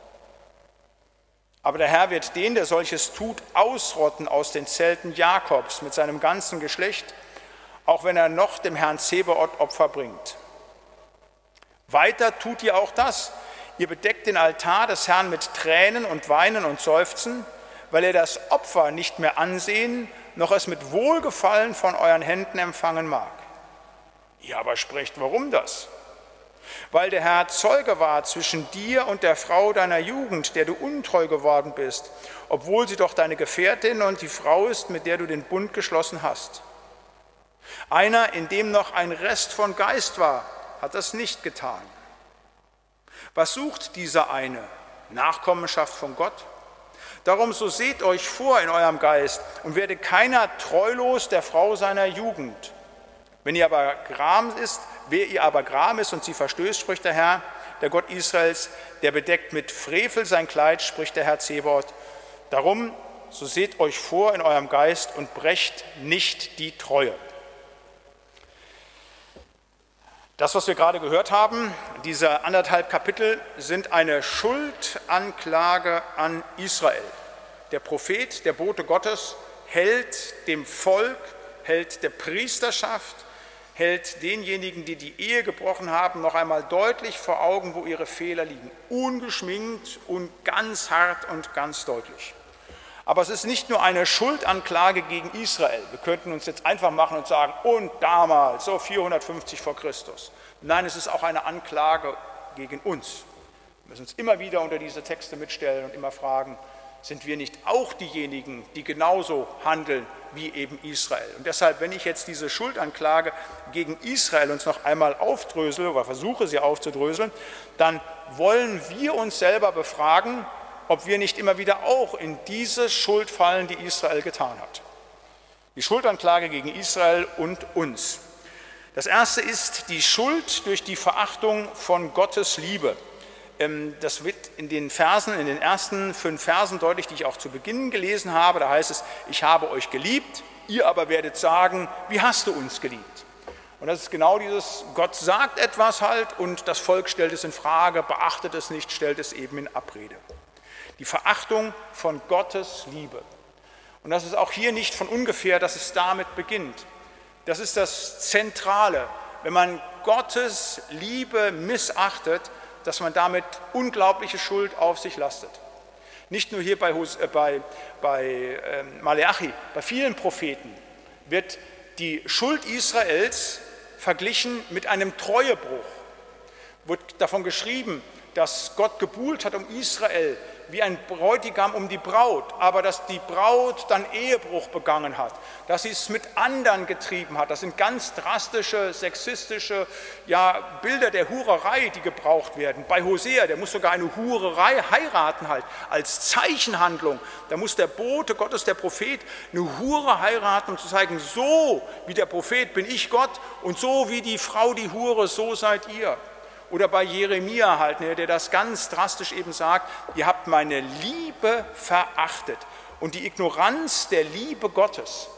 Speaker 1: Aber der Herr wird den, der solches tut, ausrotten aus den Zelten Jakobs mit seinem ganzen Geschlecht, auch wenn er noch dem Herrn Zebaoth Opfer bringt. Weiter tut ihr auch das, ihr bedeckt den Altar des Herrn mit Tränen und Weinen und Seufzen, weil ihr das Opfer nicht mehr ansehen, noch es mit Wohlgefallen von euren Händen empfangen mag. Ihr aber sprecht, warum das? Weil der Herr Zeuge war zwischen dir und der Frau deiner Jugend, der du untreu geworden bist, obwohl sie doch deine Gefährtin und die Frau ist, mit der du den Bund geschlossen hast. Einer, in dem noch ein Rest von Geist war, hat das nicht getan. Was sucht dieser eine? Nachkommenschaft von Gott? Darum so seht euch vor in eurem Geist und werde keiner treulos der Frau seiner Jugend. Wenn ihr aber Gram ist, wer ihr aber Gram ist und sie verstößt, spricht der Herr, der Gott Israels, der bedeckt mit Frevel sein Kleid, spricht der Herr Zebaoth. Darum so seht euch vor in eurem Geist und brecht nicht die Treue. Das, was wir gerade gehört haben, diese anderthalb Kapitel, sind eine Schuldanklage an Israel. Der Prophet, der Bote Gottes, hält dem Volk, hält der Priesterschaft, hält denjenigen, die die Ehe gebrochen haben, noch einmal deutlich vor Augen, wo ihre Fehler liegen. Ungeschminkt und ganz hart und ganz deutlich. Aber es ist nicht nur eine Schuldanklage gegen Israel. Wir könnten uns jetzt einfach machen und sagen, und damals, so vierhundertfünfzig vor Christus. Nein, es ist auch eine Anklage gegen uns. Wir müssen uns immer wieder unter diese Texte mitstellen und immer fragen, sind wir nicht auch diejenigen, die genauso handeln wie eben Israel? Und deshalb, wenn ich jetzt diese Schuldanklage gegen Israel uns noch einmal aufdrösel oder versuche sie aufzudröseln, dann wollen wir uns selber befragen, ob wir nicht immer wieder auch in diese Schuld fallen, die Israel getan hat. Die Schuldanklage gegen Israel und uns. Das erste ist die Schuld durch die Verachtung von Gottes Liebe. Das wird in den Versen, in den ersten fünf Versen deutlich, die ich auch zu Beginn gelesen habe. Da heißt es, ich habe euch geliebt, ihr aber werdet sagen, wie hast du uns geliebt? Und das ist genau dieses, Gott sagt etwas halt und das Volk stellt es in Frage, beachtet es nicht, stellt es eben in Abrede. Die Verachtung von Gottes Liebe. Und das ist auch hier nicht von ungefähr, dass es damit beginnt. Das ist das Zentrale. Wenn man Gottes Liebe missachtet, dass man damit unglaubliche Schuld auf sich lastet. Nicht nur hier bei, äh, bei, bei äh, Maleachi, bei vielen Propheten wird die Schuld Israels verglichen mit einem Treuebruch. Wird davon geschrieben, dass Gott gebuhlt hat um Israel, wie ein Bräutigam um die Braut, aber dass die Braut dann Ehebruch begangen hat, dass sie es mit anderen getrieben hat. Das sind ganz drastische, sexistische ja, Bilder der Hurerei, die gebraucht werden. Bei Hosea, der muss sogar eine Hurerei heiraten halt, als Zeichenhandlung. Da muss der Bote Gottes, der Prophet, eine Hure heiraten, um zu zeigen, so wie der Prophet bin ich Gott und so wie die Frau die Hure, so seid ihr. Oder bei Jeremia halt, der das ganz drastisch eben sagt, ihr habt meine Liebe verachtet. Und die Ignoranz der Liebe Gottes,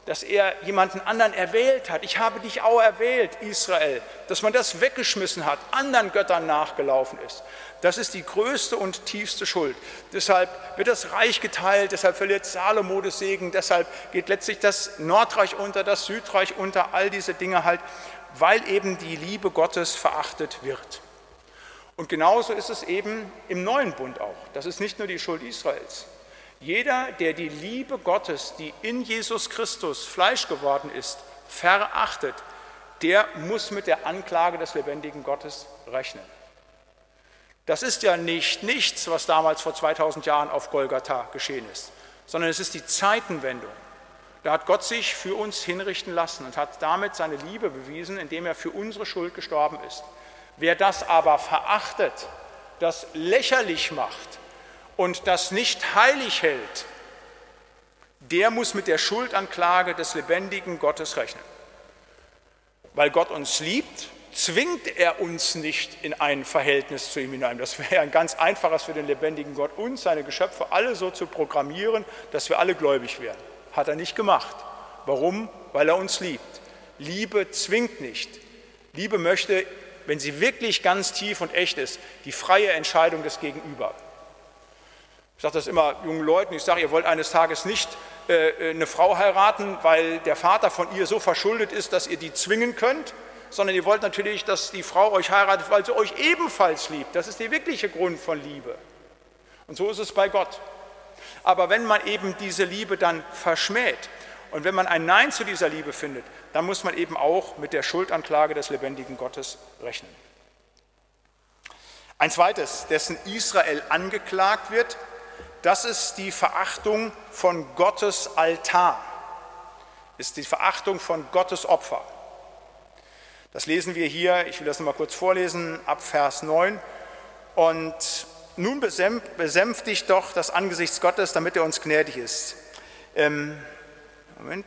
Speaker 1: dass er jemanden anderen erwählt hat. Ich habe dich auch erwählt, Israel. Dass man das weggeschmissen hat, anderen Göttern nachgelaufen ist. Das ist die größte und tiefste Schuld. Deshalb wird das Reich geteilt, deshalb verliert Salomo das Segen, deshalb geht letztlich das Nordreich unter, das Südreich unter, all diese Dinge halt, weil eben die Liebe Gottes verachtet wird. Und genauso ist es eben im neuen Bund auch. Das ist nicht nur die Schuld Israels. Jeder, der die Liebe Gottes, die in Jesus Christus Fleisch geworden ist, verachtet, der muss mit der Anklage des lebendigen Gottes rechnen. Das ist ja nicht nichts, was damals vor zweitausend Jahren auf Golgatha geschehen ist, sondern es ist die Zeitenwendung. Da hat Gott sich für uns hinrichten lassen und hat damit seine Liebe bewiesen, indem er für unsere Schuld gestorben ist. Wer das aber verachtet, das lächerlich macht, und das nicht heilig hält, der muss mit der Schuldanklage des lebendigen Gottes rechnen. Weil Gott uns liebt, zwingt er uns nicht in ein Verhältnis zu ihm hinein. Das wäre ein ganz einfaches für den lebendigen Gott, uns, seine Geschöpfe, alle so zu programmieren, dass wir alle gläubig werden. Hat er nicht gemacht. Warum? Weil er uns liebt. Liebe zwingt nicht. Liebe möchte, wenn sie wirklich ganz tief und echt ist, die freie Entscheidung des Gegenüber. Ich sage das immer jungen Leuten, ich sage, ihr wollt eines Tages nicht äh, eine Frau heiraten, weil der Vater von ihr so verschuldet ist, dass ihr die zwingen könnt, sondern ihr wollt natürlich, dass die Frau euch heiratet, weil sie euch ebenfalls liebt. Das ist der wirkliche Grund von Liebe. Und so ist es bei Gott. Aber wenn man eben diese Liebe dann verschmäht und wenn man ein Nein zu dieser Liebe findet, dann muss man eben auch mit der Schuldanklage des lebendigen Gottes rechnen. Ein zweites, dessen Israel angeklagt wird, das ist die Verachtung von Gottes Altar, ist die Verachtung von Gottes Opfer. Das lesen wir hier, ich will das nochmal kurz vorlesen, ab Vers neun. Und nun besänftigt doch das Angesicht Gottes, damit er uns gnädig ist. Ähm, Moment.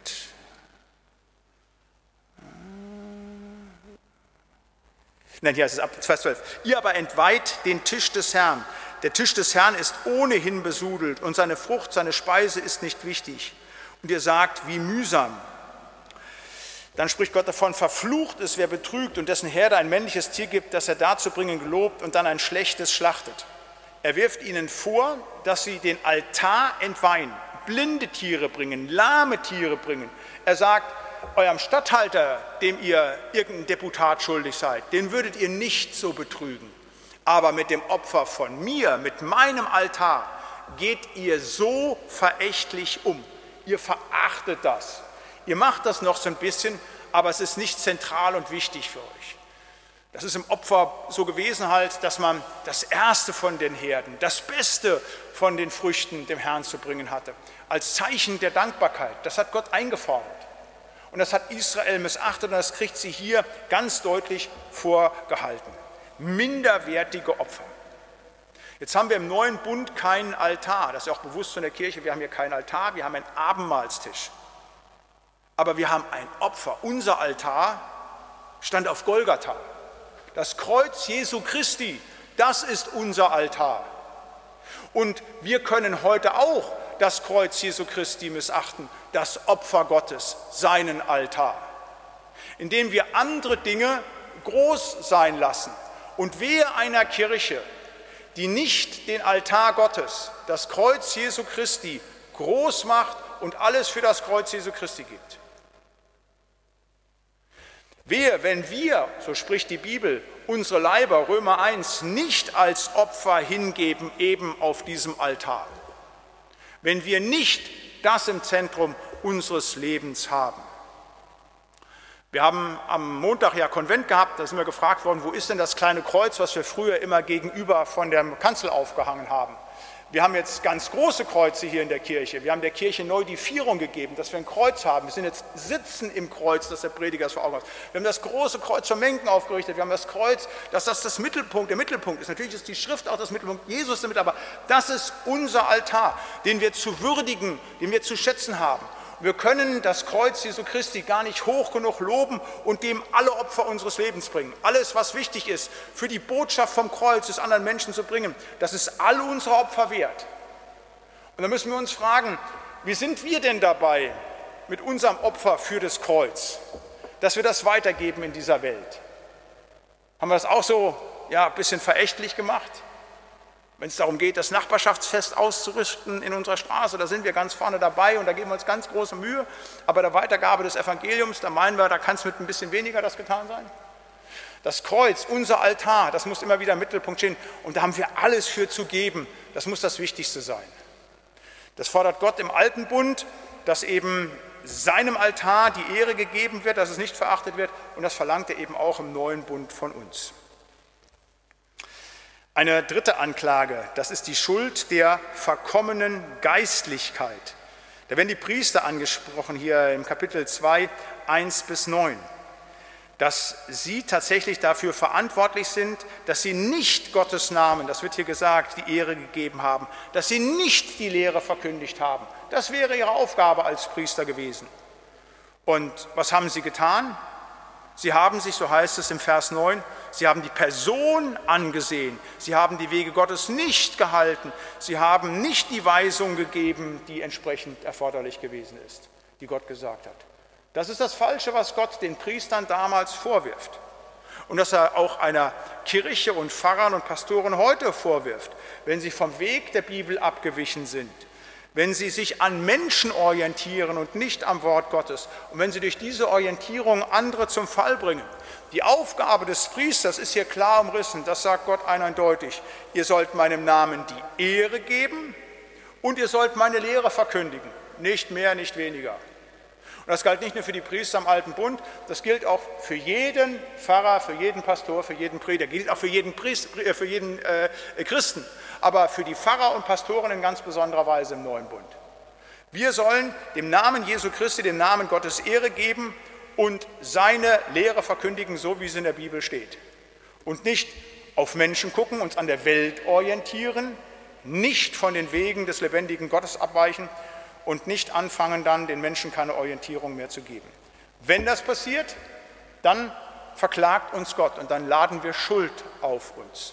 Speaker 1: Nein, hier ist es ab Vers zwölf. Ihr aber entweiht den Tisch des Herrn. Der Tisch des Herrn ist ohnehin besudelt und seine Frucht, seine Speise ist nicht wichtig. Und ihr sagt, wie mühsam. Dann spricht Gott davon, verflucht ist, wer betrügt und dessen Herde ein männliches Tier gibt, das er dazu bringen gelobt und dann ein schlechtes schlachtet. Er wirft ihnen vor, dass sie den Altar entweihen, blinde Tiere bringen, lahme Tiere bringen. Er sagt, eurem Statthalter, dem ihr irgendein Deputat schuldig seid, den würdet ihr nicht so betrügen. Aber mit dem Opfer von mir, mit meinem Altar, geht ihr so verächtlich um. Ihr verachtet das. Ihr macht das noch so ein bisschen, aber es ist nicht zentral und wichtig für euch. Das ist im Opfer so gewesen halt, dass man das Erste von den Herden, das Beste von den Früchten dem Herrn zu bringen hatte. Als Zeichen der Dankbarkeit. Das hat Gott eingefordert. Und das hat Israel missachtet und das kriegt sie hier ganz deutlich vorgehalten. Minderwertige Opfer. Jetzt haben wir im neuen Bund keinen Altar. Das ist ja auch bewusst von der Kirche. Wir haben hier keinen Altar, wir haben einen Abendmahlstisch. Aber wir haben ein Opfer. Unser Altar stand auf Golgatha. Das Kreuz Jesu Christi, das ist unser Altar. Und wir können heute auch das Kreuz Jesu Christi missachten, das Opfer Gottes, seinen Altar. Indem wir andere Dinge groß sein lassen. Und wehe einer Kirche, die nicht den Altar Gottes, das Kreuz Jesu Christi, groß macht und alles für das Kreuz Jesu Christi gibt. Wehe, wenn wir, so spricht die Bibel, unsere Leiber, Römer eins, nicht als Opfer hingeben, eben auf diesem Altar. Wenn wir nicht das im Zentrum unseres Lebens haben. Wir haben am Montag ja Konvent gehabt, da sind wir gefragt worden, wo ist denn das kleine Kreuz, was wir früher immer gegenüber von der Kanzel aufgehangen haben. Wir haben jetzt ganz große Kreuze hier in der Kirche. Wir haben der Kirche neu die Vierung gegeben, dass wir ein Kreuz haben. Wir sind jetzt sitzen im Kreuz, dass der Prediger es vor Augen hat. Wir haben das große Kreuz von Menken aufgerichtet. Wir haben das Kreuz, dass das das Mittelpunkt, der Mittelpunkt ist. Natürlich ist die Schrift auch das Mittelpunkt, Jesus ist damit, aber das ist unser Altar, den wir zu würdigen, den wir zu schätzen haben. Wir können das Kreuz Jesu Christi gar nicht hoch genug loben und dem alle Opfer unseres Lebens bringen. Alles, was wichtig ist, für die Botschaft vom Kreuz des anderen Menschen zu bringen, das ist all unsere Opfer wert. Und da müssen wir uns fragen, wie sind wir denn dabei, mit unserem Opfer für das Kreuz, dass wir das weitergeben in dieser Welt. Haben wir das auch so ja, ein bisschen verächtlich gemacht? Wenn es darum geht, das Nachbarschaftsfest auszurüsten in unserer Straße, da sind wir ganz vorne dabei und da geben wir uns ganz große Mühe. Aber der Weitergabe des Evangeliums, da meinen wir, da kann es mit ein bisschen weniger das getan sein. Das Kreuz, unser Altar, das muss immer wieder im Mittelpunkt stehen. Und da haben wir alles für zu geben. Das muss das Wichtigste sein. Das fordert Gott im Alten Bund, dass eben seinem Altar die Ehre gegeben wird, dass es nicht verachtet wird. Und das verlangt er eben auch im Neuen Bund von uns. Eine dritte Anklage, das ist die Schuld der verkommenen Geistlichkeit. Da werden die Priester angesprochen hier im Kapitel zwei, eins bis neun, dass sie tatsächlich dafür verantwortlich sind, dass sie nicht Gottes Namen, das wird hier gesagt, die Ehre gegeben haben, dass sie nicht die Lehre verkündigt haben. Das wäre ihre Aufgabe als Priester gewesen. Und was haben sie getan? Sie haben sich, so heißt es im Vers neun, sie haben die Person angesehen, sie haben die Wege Gottes nicht gehalten, sie haben nicht die Weisung gegeben, die entsprechend erforderlich gewesen ist, die Gott gesagt hat. Das ist das Falsche, was Gott den Priestern damals vorwirft. Und dass er auch einer Kirche und Pfarrern und Pastoren heute vorwirft, wenn sie vom Weg der Bibel abgewichen sind, wenn sie sich an Menschen orientieren und nicht am Wort Gottes und wenn sie durch diese Orientierung andere zum Fall bringen. Die Aufgabe des Priesters ist hier klar umrissen, das sagt Gott eindeutig. Ihr sollt meinem Namen die Ehre geben und ihr sollt meine Lehre verkündigen, nicht mehr, nicht weniger. Und das galt nicht nur für die Priester im Alten Bund, das gilt auch für jeden Pfarrer, für jeden Pastor, für jeden Prediger, gilt auch für jeden, Priester, für jeden äh, Christen, aber für die Pfarrer und Pastoren in ganz besonderer Weise im Neuen Bund. Wir sollen dem Namen Jesu Christi, dem Namen Gottes Ehre geben und seine Lehre verkündigen, so wie sie in der Bibel steht. Und nicht auf Menschen gucken, uns an der Welt orientieren, nicht von den Wegen des lebendigen Gottes abweichen, und nicht anfangen dann, den Menschen keine Orientierung mehr zu geben. Wenn das passiert, dann verklagt uns Gott und dann laden wir Schuld auf uns.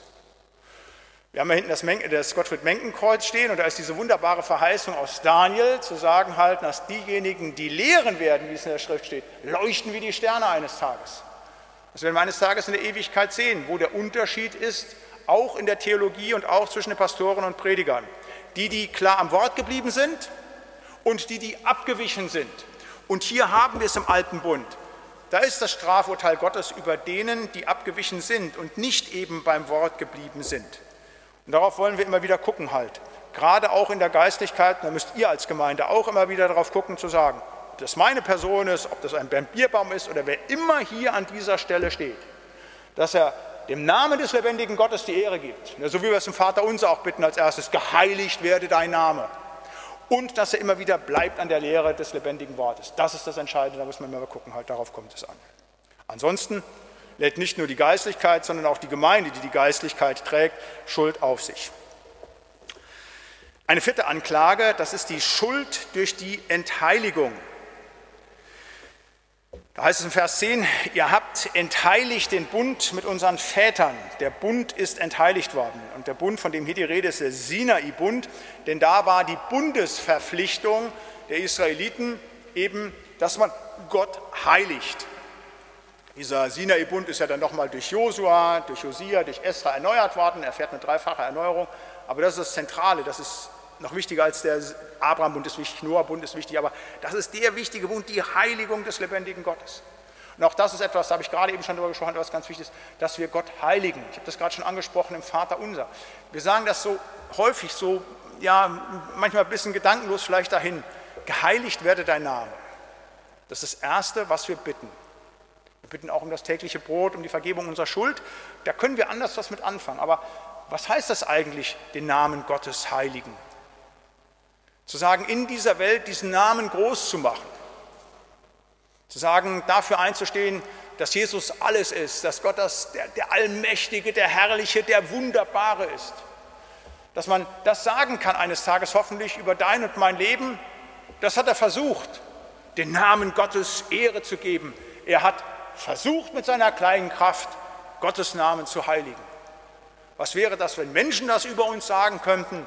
Speaker 1: Wir haben ja hinten das, Men- das Gottfried-Mencken-Kreuz stehen und da ist diese wunderbare Verheißung aus Daniel, zu sagen halt, dass diejenigen, die lehren werden, wie es in der Schrift steht, leuchten wie die Sterne eines Tages. Das werden wir eines Tages in der Ewigkeit sehen, wo der Unterschied ist, auch in der Theologie und auch zwischen den Pastoren und Predigern. Die, die klar am Wort geblieben sind, und die, die abgewichen sind. Und hier haben wir es im Alten Bund. Da ist das Strafurteil Gottes über denen, die abgewichen sind und nicht eben beim Wort geblieben sind. Und darauf wollen wir immer wieder gucken halt. Gerade auch in der Geistlichkeit, da müsst ihr als Gemeinde auch immer wieder darauf gucken, zu sagen, ob das meine Person ist, ob das ein Bernd Bierbaum ist oder wer immer hier an dieser Stelle steht, dass er dem Namen des lebendigen Gottes die Ehre gibt. So wie wir es im Vaterunser auch bitten als erstes, geheiligt werde dein Name. Und dass er immer wieder bleibt an der Lehre des lebendigen Wortes. Das ist das Entscheidende, da muss man immer gucken, halt darauf kommt es an. Ansonsten lädt nicht nur die Geistlichkeit, sondern auch die Gemeinde, die die Geistlichkeit trägt, Schuld auf sich. Eine vierte Anklage, das ist die Schuld durch die Entheiligung. Da heißt es in Vers zehn, ihr habt entheiligt den Bund mit unseren Vätern. Der Bund ist entheiligt worden. Und der Bund, von dem hier die Rede ist, der Sinai-Bund, denn da war die Bundesverpflichtung der Israeliten eben, dass man Gott heiligt. Dieser Sinai-Bund ist ja dann nochmal durch Josua, durch Josia, durch Esra erneuert worden. Er erfährt eine dreifache Erneuerung. Aber das ist das Zentrale, das ist noch wichtiger als der Abraham-Bund ist wichtig, Noah-Bund ist wichtig, aber das ist der wichtige Bund, die Heiligung des lebendigen Gottes. Und auch das ist etwas, da habe ich gerade eben schon darüber gesprochen, was ganz wichtig ist, dass wir Gott heiligen. Ich habe das gerade schon angesprochen im Vaterunser. Wir sagen das so häufig, so, ja, manchmal ein bisschen gedankenlos vielleicht dahin, geheiligt werde dein Name. Das ist das Erste, was wir bitten. Wir bitten auch um das tägliche Brot, um die Vergebung unserer Schuld. Da können wir anders was mit anfangen. Aber was heißt das eigentlich, den Namen Gottes heiligen? Zu sagen, in dieser Welt diesen Namen groß zu machen. Zu sagen, dafür einzustehen, dass Jesus alles ist, dass Gott das, der, der Allmächtige, der Herrliche, der Wunderbare ist. Dass man das sagen kann eines Tages hoffentlich über dein und mein Leben. Das hat er versucht, den Namen Gottes Ehre zu geben. Er hat versucht mit seiner kleinen Kraft, Gottes Namen zu heiligen. Was wäre das, wenn Menschen das über uns sagen könnten?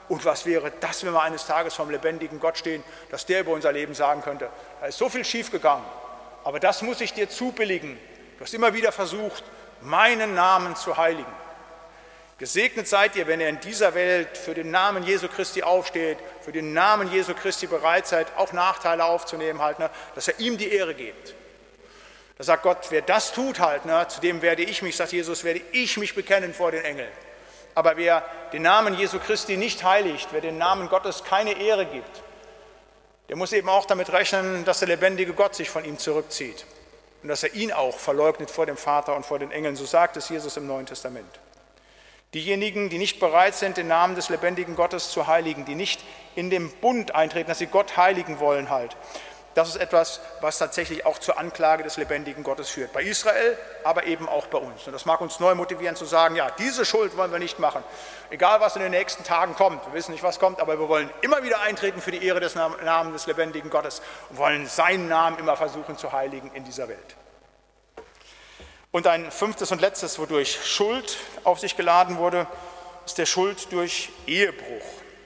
Speaker 1: Und was wäre das, wenn wir eines Tages vom lebendigen Gott stehen, dass der über unser Leben sagen könnte, da ist so viel schiefgegangen, aber das muss ich dir zubilligen. Du hast immer wieder versucht, meinen Namen zu heiligen. Gesegnet seid ihr, wenn ihr in dieser Welt für den Namen Jesu Christi aufsteht, für den Namen Jesu Christi bereit seid, auch Nachteile aufzunehmen, halt, ne, dass er ihm die Ehre gibt. Da sagt Gott, wer das tut, halt, ne, zu dem werde ich mich, sagt Jesus, werde ich mich bekennen vor den Engeln. Aber wer den Namen Jesu Christi nicht heiligt, wer den Namen Gottes keine Ehre gibt, der muss eben auch damit rechnen, dass der lebendige Gott sich von ihm zurückzieht und dass er ihn auch verleugnet vor dem Vater und vor den Engeln. So sagt es Jesus im Neuen Testament. Diejenigen, die nicht bereit sind, den Namen des lebendigen Gottes zu heiligen, die nicht in den Bund eintreten, dass sie Gott heiligen wollen halt, das ist etwas, was tatsächlich auch zur Anklage des lebendigen Gottes führt. Bei Israel, aber eben auch bei uns. Und das mag uns neu motivieren zu sagen, ja, diese Schuld wollen wir nicht machen. Egal, was in den nächsten Tagen kommt. Wir wissen nicht, was kommt, aber wir wollen immer wieder eintreten für die Ehre des Namens des lebendigen Gottes und wollen seinen Namen immer versuchen zu heiligen in dieser Welt. Und ein fünftes und letztes, wodurch Schuld auf sich geladen wurde, ist der Schuld durch Ehebruch.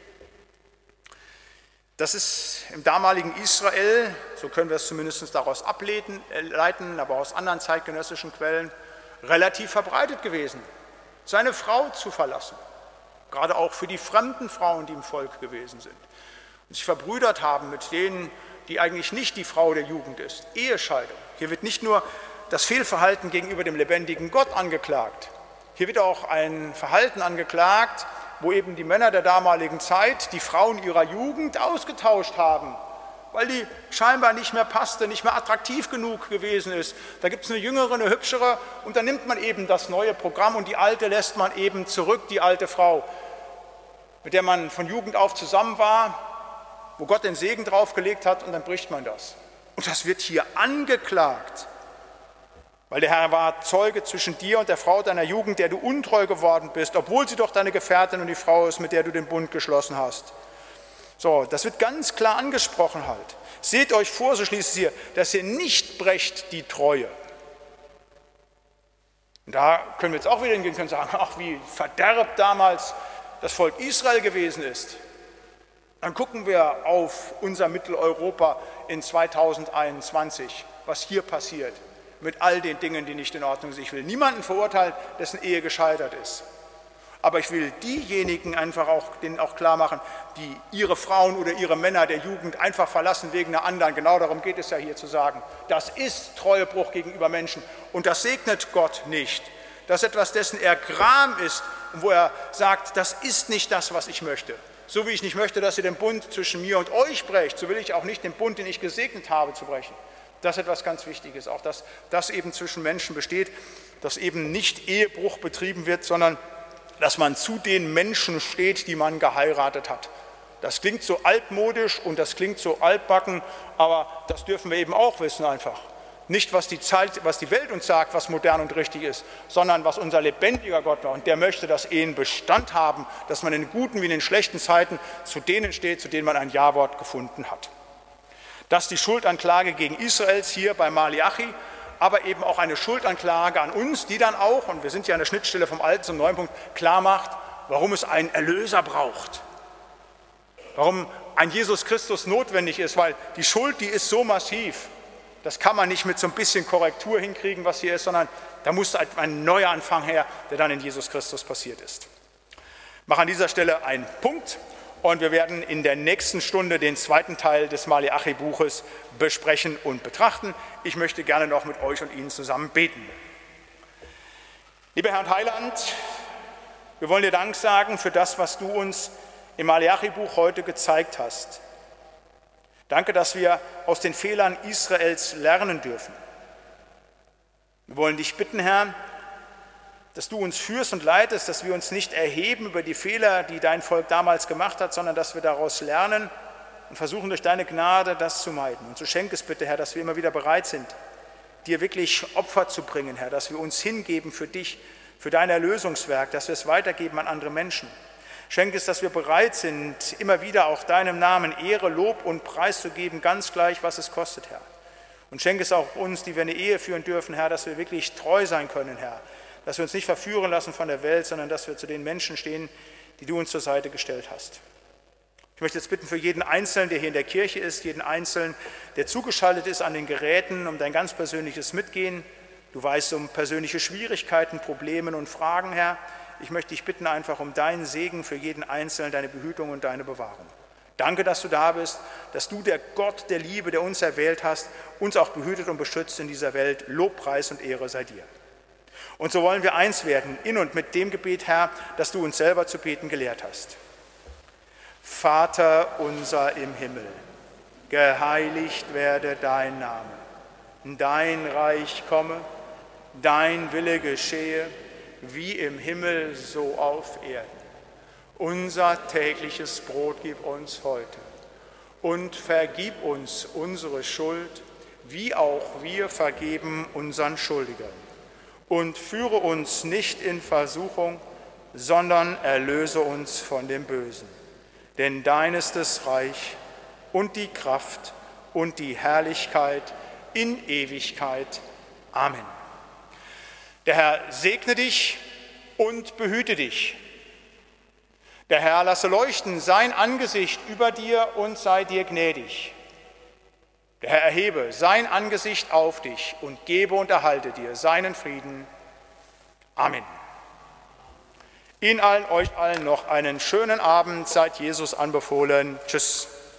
Speaker 1: Das ist im damaligen Israel, so können wir es zumindest daraus ableiten, aber aus anderen zeitgenössischen Quellen, relativ verbreitet gewesen, seine Frau zu verlassen. Gerade auch für die fremden Frauen, die im Volk gewesen sind. Und sich verbrüdert haben mit denen, die eigentlich nicht die Frau der Jugend ist. Ehescheidung. Hier wird nicht nur das Fehlverhalten gegenüber dem lebendigen Gott angeklagt. Hier wird auch ein Verhalten angeklagt, wo eben die Männer der damaligen Zeit die Frauen ihrer Jugend ausgetauscht haben, weil die scheinbar nicht mehr passte, nicht mehr attraktiv genug gewesen ist. Da gibt es eine jüngere, eine hübschere und dann nimmt man eben das neue Programm und die alte lässt man eben zurück, die alte Frau, mit der man von Jugend auf zusammen war, wo Gott den Segen draufgelegt hat und dann bricht man das. Und das wird hier angeklagt. Weil der Herr war Zeuge zwischen dir und der Frau deiner Jugend, der du untreu geworden bist, obwohl sie doch deine Gefährtin und die Frau ist, mit der du den Bund geschlossen hast. So, das wird ganz klar angesprochen halt. Seht euch vor, so schließt es hier, dass ihr nicht brecht die Treue. Und da können wir jetzt auch wieder hingehen und sagen, ach, wie verderbt damals das Volk Israel gewesen ist. Dann gucken wir auf unser Mitteleuropa in zweitausendeinundzwanzig, was hier passiert. Mit all den Dingen, die nicht in Ordnung sind. Ich will niemanden verurteilen, dessen Ehe gescheitert ist. Aber ich will diejenigen einfach auch, denen auch klar machen, die ihre Frauen oder ihre Männer der Jugend einfach verlassen wegen einer anderen. Genau darum geht es ja hier zu sagen. Das ist Treuebruch gegenüber Menschen und das segnet Gott nicht. Das ist etwas, dessen er Gram ist und wo er sagt, das ist nicht das, was ich möchte. So wie ich nicht möchte, dass ihr den Bund zwischen mir und euch brecht, so will ich auch nicht den Bund, den ich gesegnet habe, zu brechen. Das ist etwas ganz Wichtiges, auch dass das eben zwischen Menschen besteht, dass eben nicht Ehebruch betrieben wird, sondern dass man zu den Menschen steht, die man geheiratet hat. Das klingt so altmodisch und das klingt so altbacken, aber das dürfen wir eben auch wissen einfach. Nicht, was die Zeit, was die Welt uns sagt, was modern und richtig ist, sondern was unser lebendiger Gott war. Und der möchte, dass Ehen Bestand haben, dass man in guten wie in den schlechten Zeiten zu denen steht, zu denen man ein Ja-Wort gefunden hat. Das ist die Schuldanklage gegen Israels hier bei Malachi, aber eben auch eine Schuldanklage an uns, die dann auch, und wir sind ja an der Schnittstelle vom alten zum neuen Punkt, klar macht, warum es einen Erlöser braucht. Warum ein Jesus Christus notwendig ist, weil die Schuld, die ist so massiv, das kann man nicht mit so ein bisschen Korrektur hinkriegen, was hier ist, sondern da muss ein neuer Anfang her, der dann in Jesus Christus passiert ist. Ich mache an dieser Stelle einen Punkt. Und wir werden in der nächsten Stunde den zweiten Teil des Malachi-Buches besprechen und betrachten. Ich möchte gerne noch mit euch und Ihnen zusammen beten. Lieber Herr und Heiland, wir wollen dir Dank sagen für das, was du uns im Malachi-Buch heute gezeigt hast. Danke, dass wir aus den Fehlern Israels lernen dürfen. Wir wollen dich bitten, Herr, dass du uns führst und leitest, dass wir uns nicht erheben über die Fehler, die dein Volk damals gemacht hat, sondern dass wir daraus lernen und versuchen durch deine Gnade das zu meiden. Und so schenk es bitte, Herr, dass wir immer wieder bereit sind, dir wirklich Opfer zu bringen, Herr, dass wir uns hingeben für dich, für dein Erlösungswerk, dass wir es weitergeben an andere Menschen. Schenk es, dass wir bereit sind, immer wieder auch deinem Namen Ehre, Lob und Preis zu geben, ganz gleich, was es kostet, Herr. Und schenk es auch uns, die wir eine Ehe führen dürfen, Herr, dass wir wirklich treu sein können, Herr. Dass wir uns nicht verführen lassen von der Welt, sondern dass wir zu den Menschen stehen, die du uns zur Seite gestellt hast. Ich möchte jetzt bitten für jeden Einzelnen, der hier in der Kirche ist, jeden Einzelnen, der zugeschaltet ist an den Geräten, um dein ganz persönliches Mitgehen. Du weißt um persönliche Schwierigkeiten, Probleme und Fragen, Herr. Ich möchte dich bitten einfach um deinen Segen für jeden Einzelnen, deine Behütung und deine Bewahrung. Danke, dass du da bist, dass du, der Gott der Liebe, der uns erwählt hast, uns auch behütet und beschützt in dieser Welt. Lob, Preis und Ehre sei dir. Und so wollen wir eins werden, in und mit dem Gebet, Herr, das du uns selber zu beten gelehrt hast. Vater unser im Himmel, geheiligt werde dein Name, dein Reich komme, dein Wille geschehe, wie im Himmel so auf Erden. Unser tägliches Brot gib uns heute und vergib uns unsere Schuld, wie auch wir vergeben unseren Schuldigern. Und führe uns nicht in Versuchung, sondern erlöse uns von dem Bösen. Denn dein ist das Reich und die Kraft und die Herrlichkeit in Ewigkeit. Amen. Der Herr segne dich und behüte dich. Der Herr lasse leuchten sein Angesicht über dir und sei dir gnädig. Der Herr erhebe sein Angesicht auf dich und gebe und erhalte dir seinen Frieden. Amen. Ihnen allen, euch allen noch einen schönen Abend. Seid Jesus anbefohlen. Tschüss.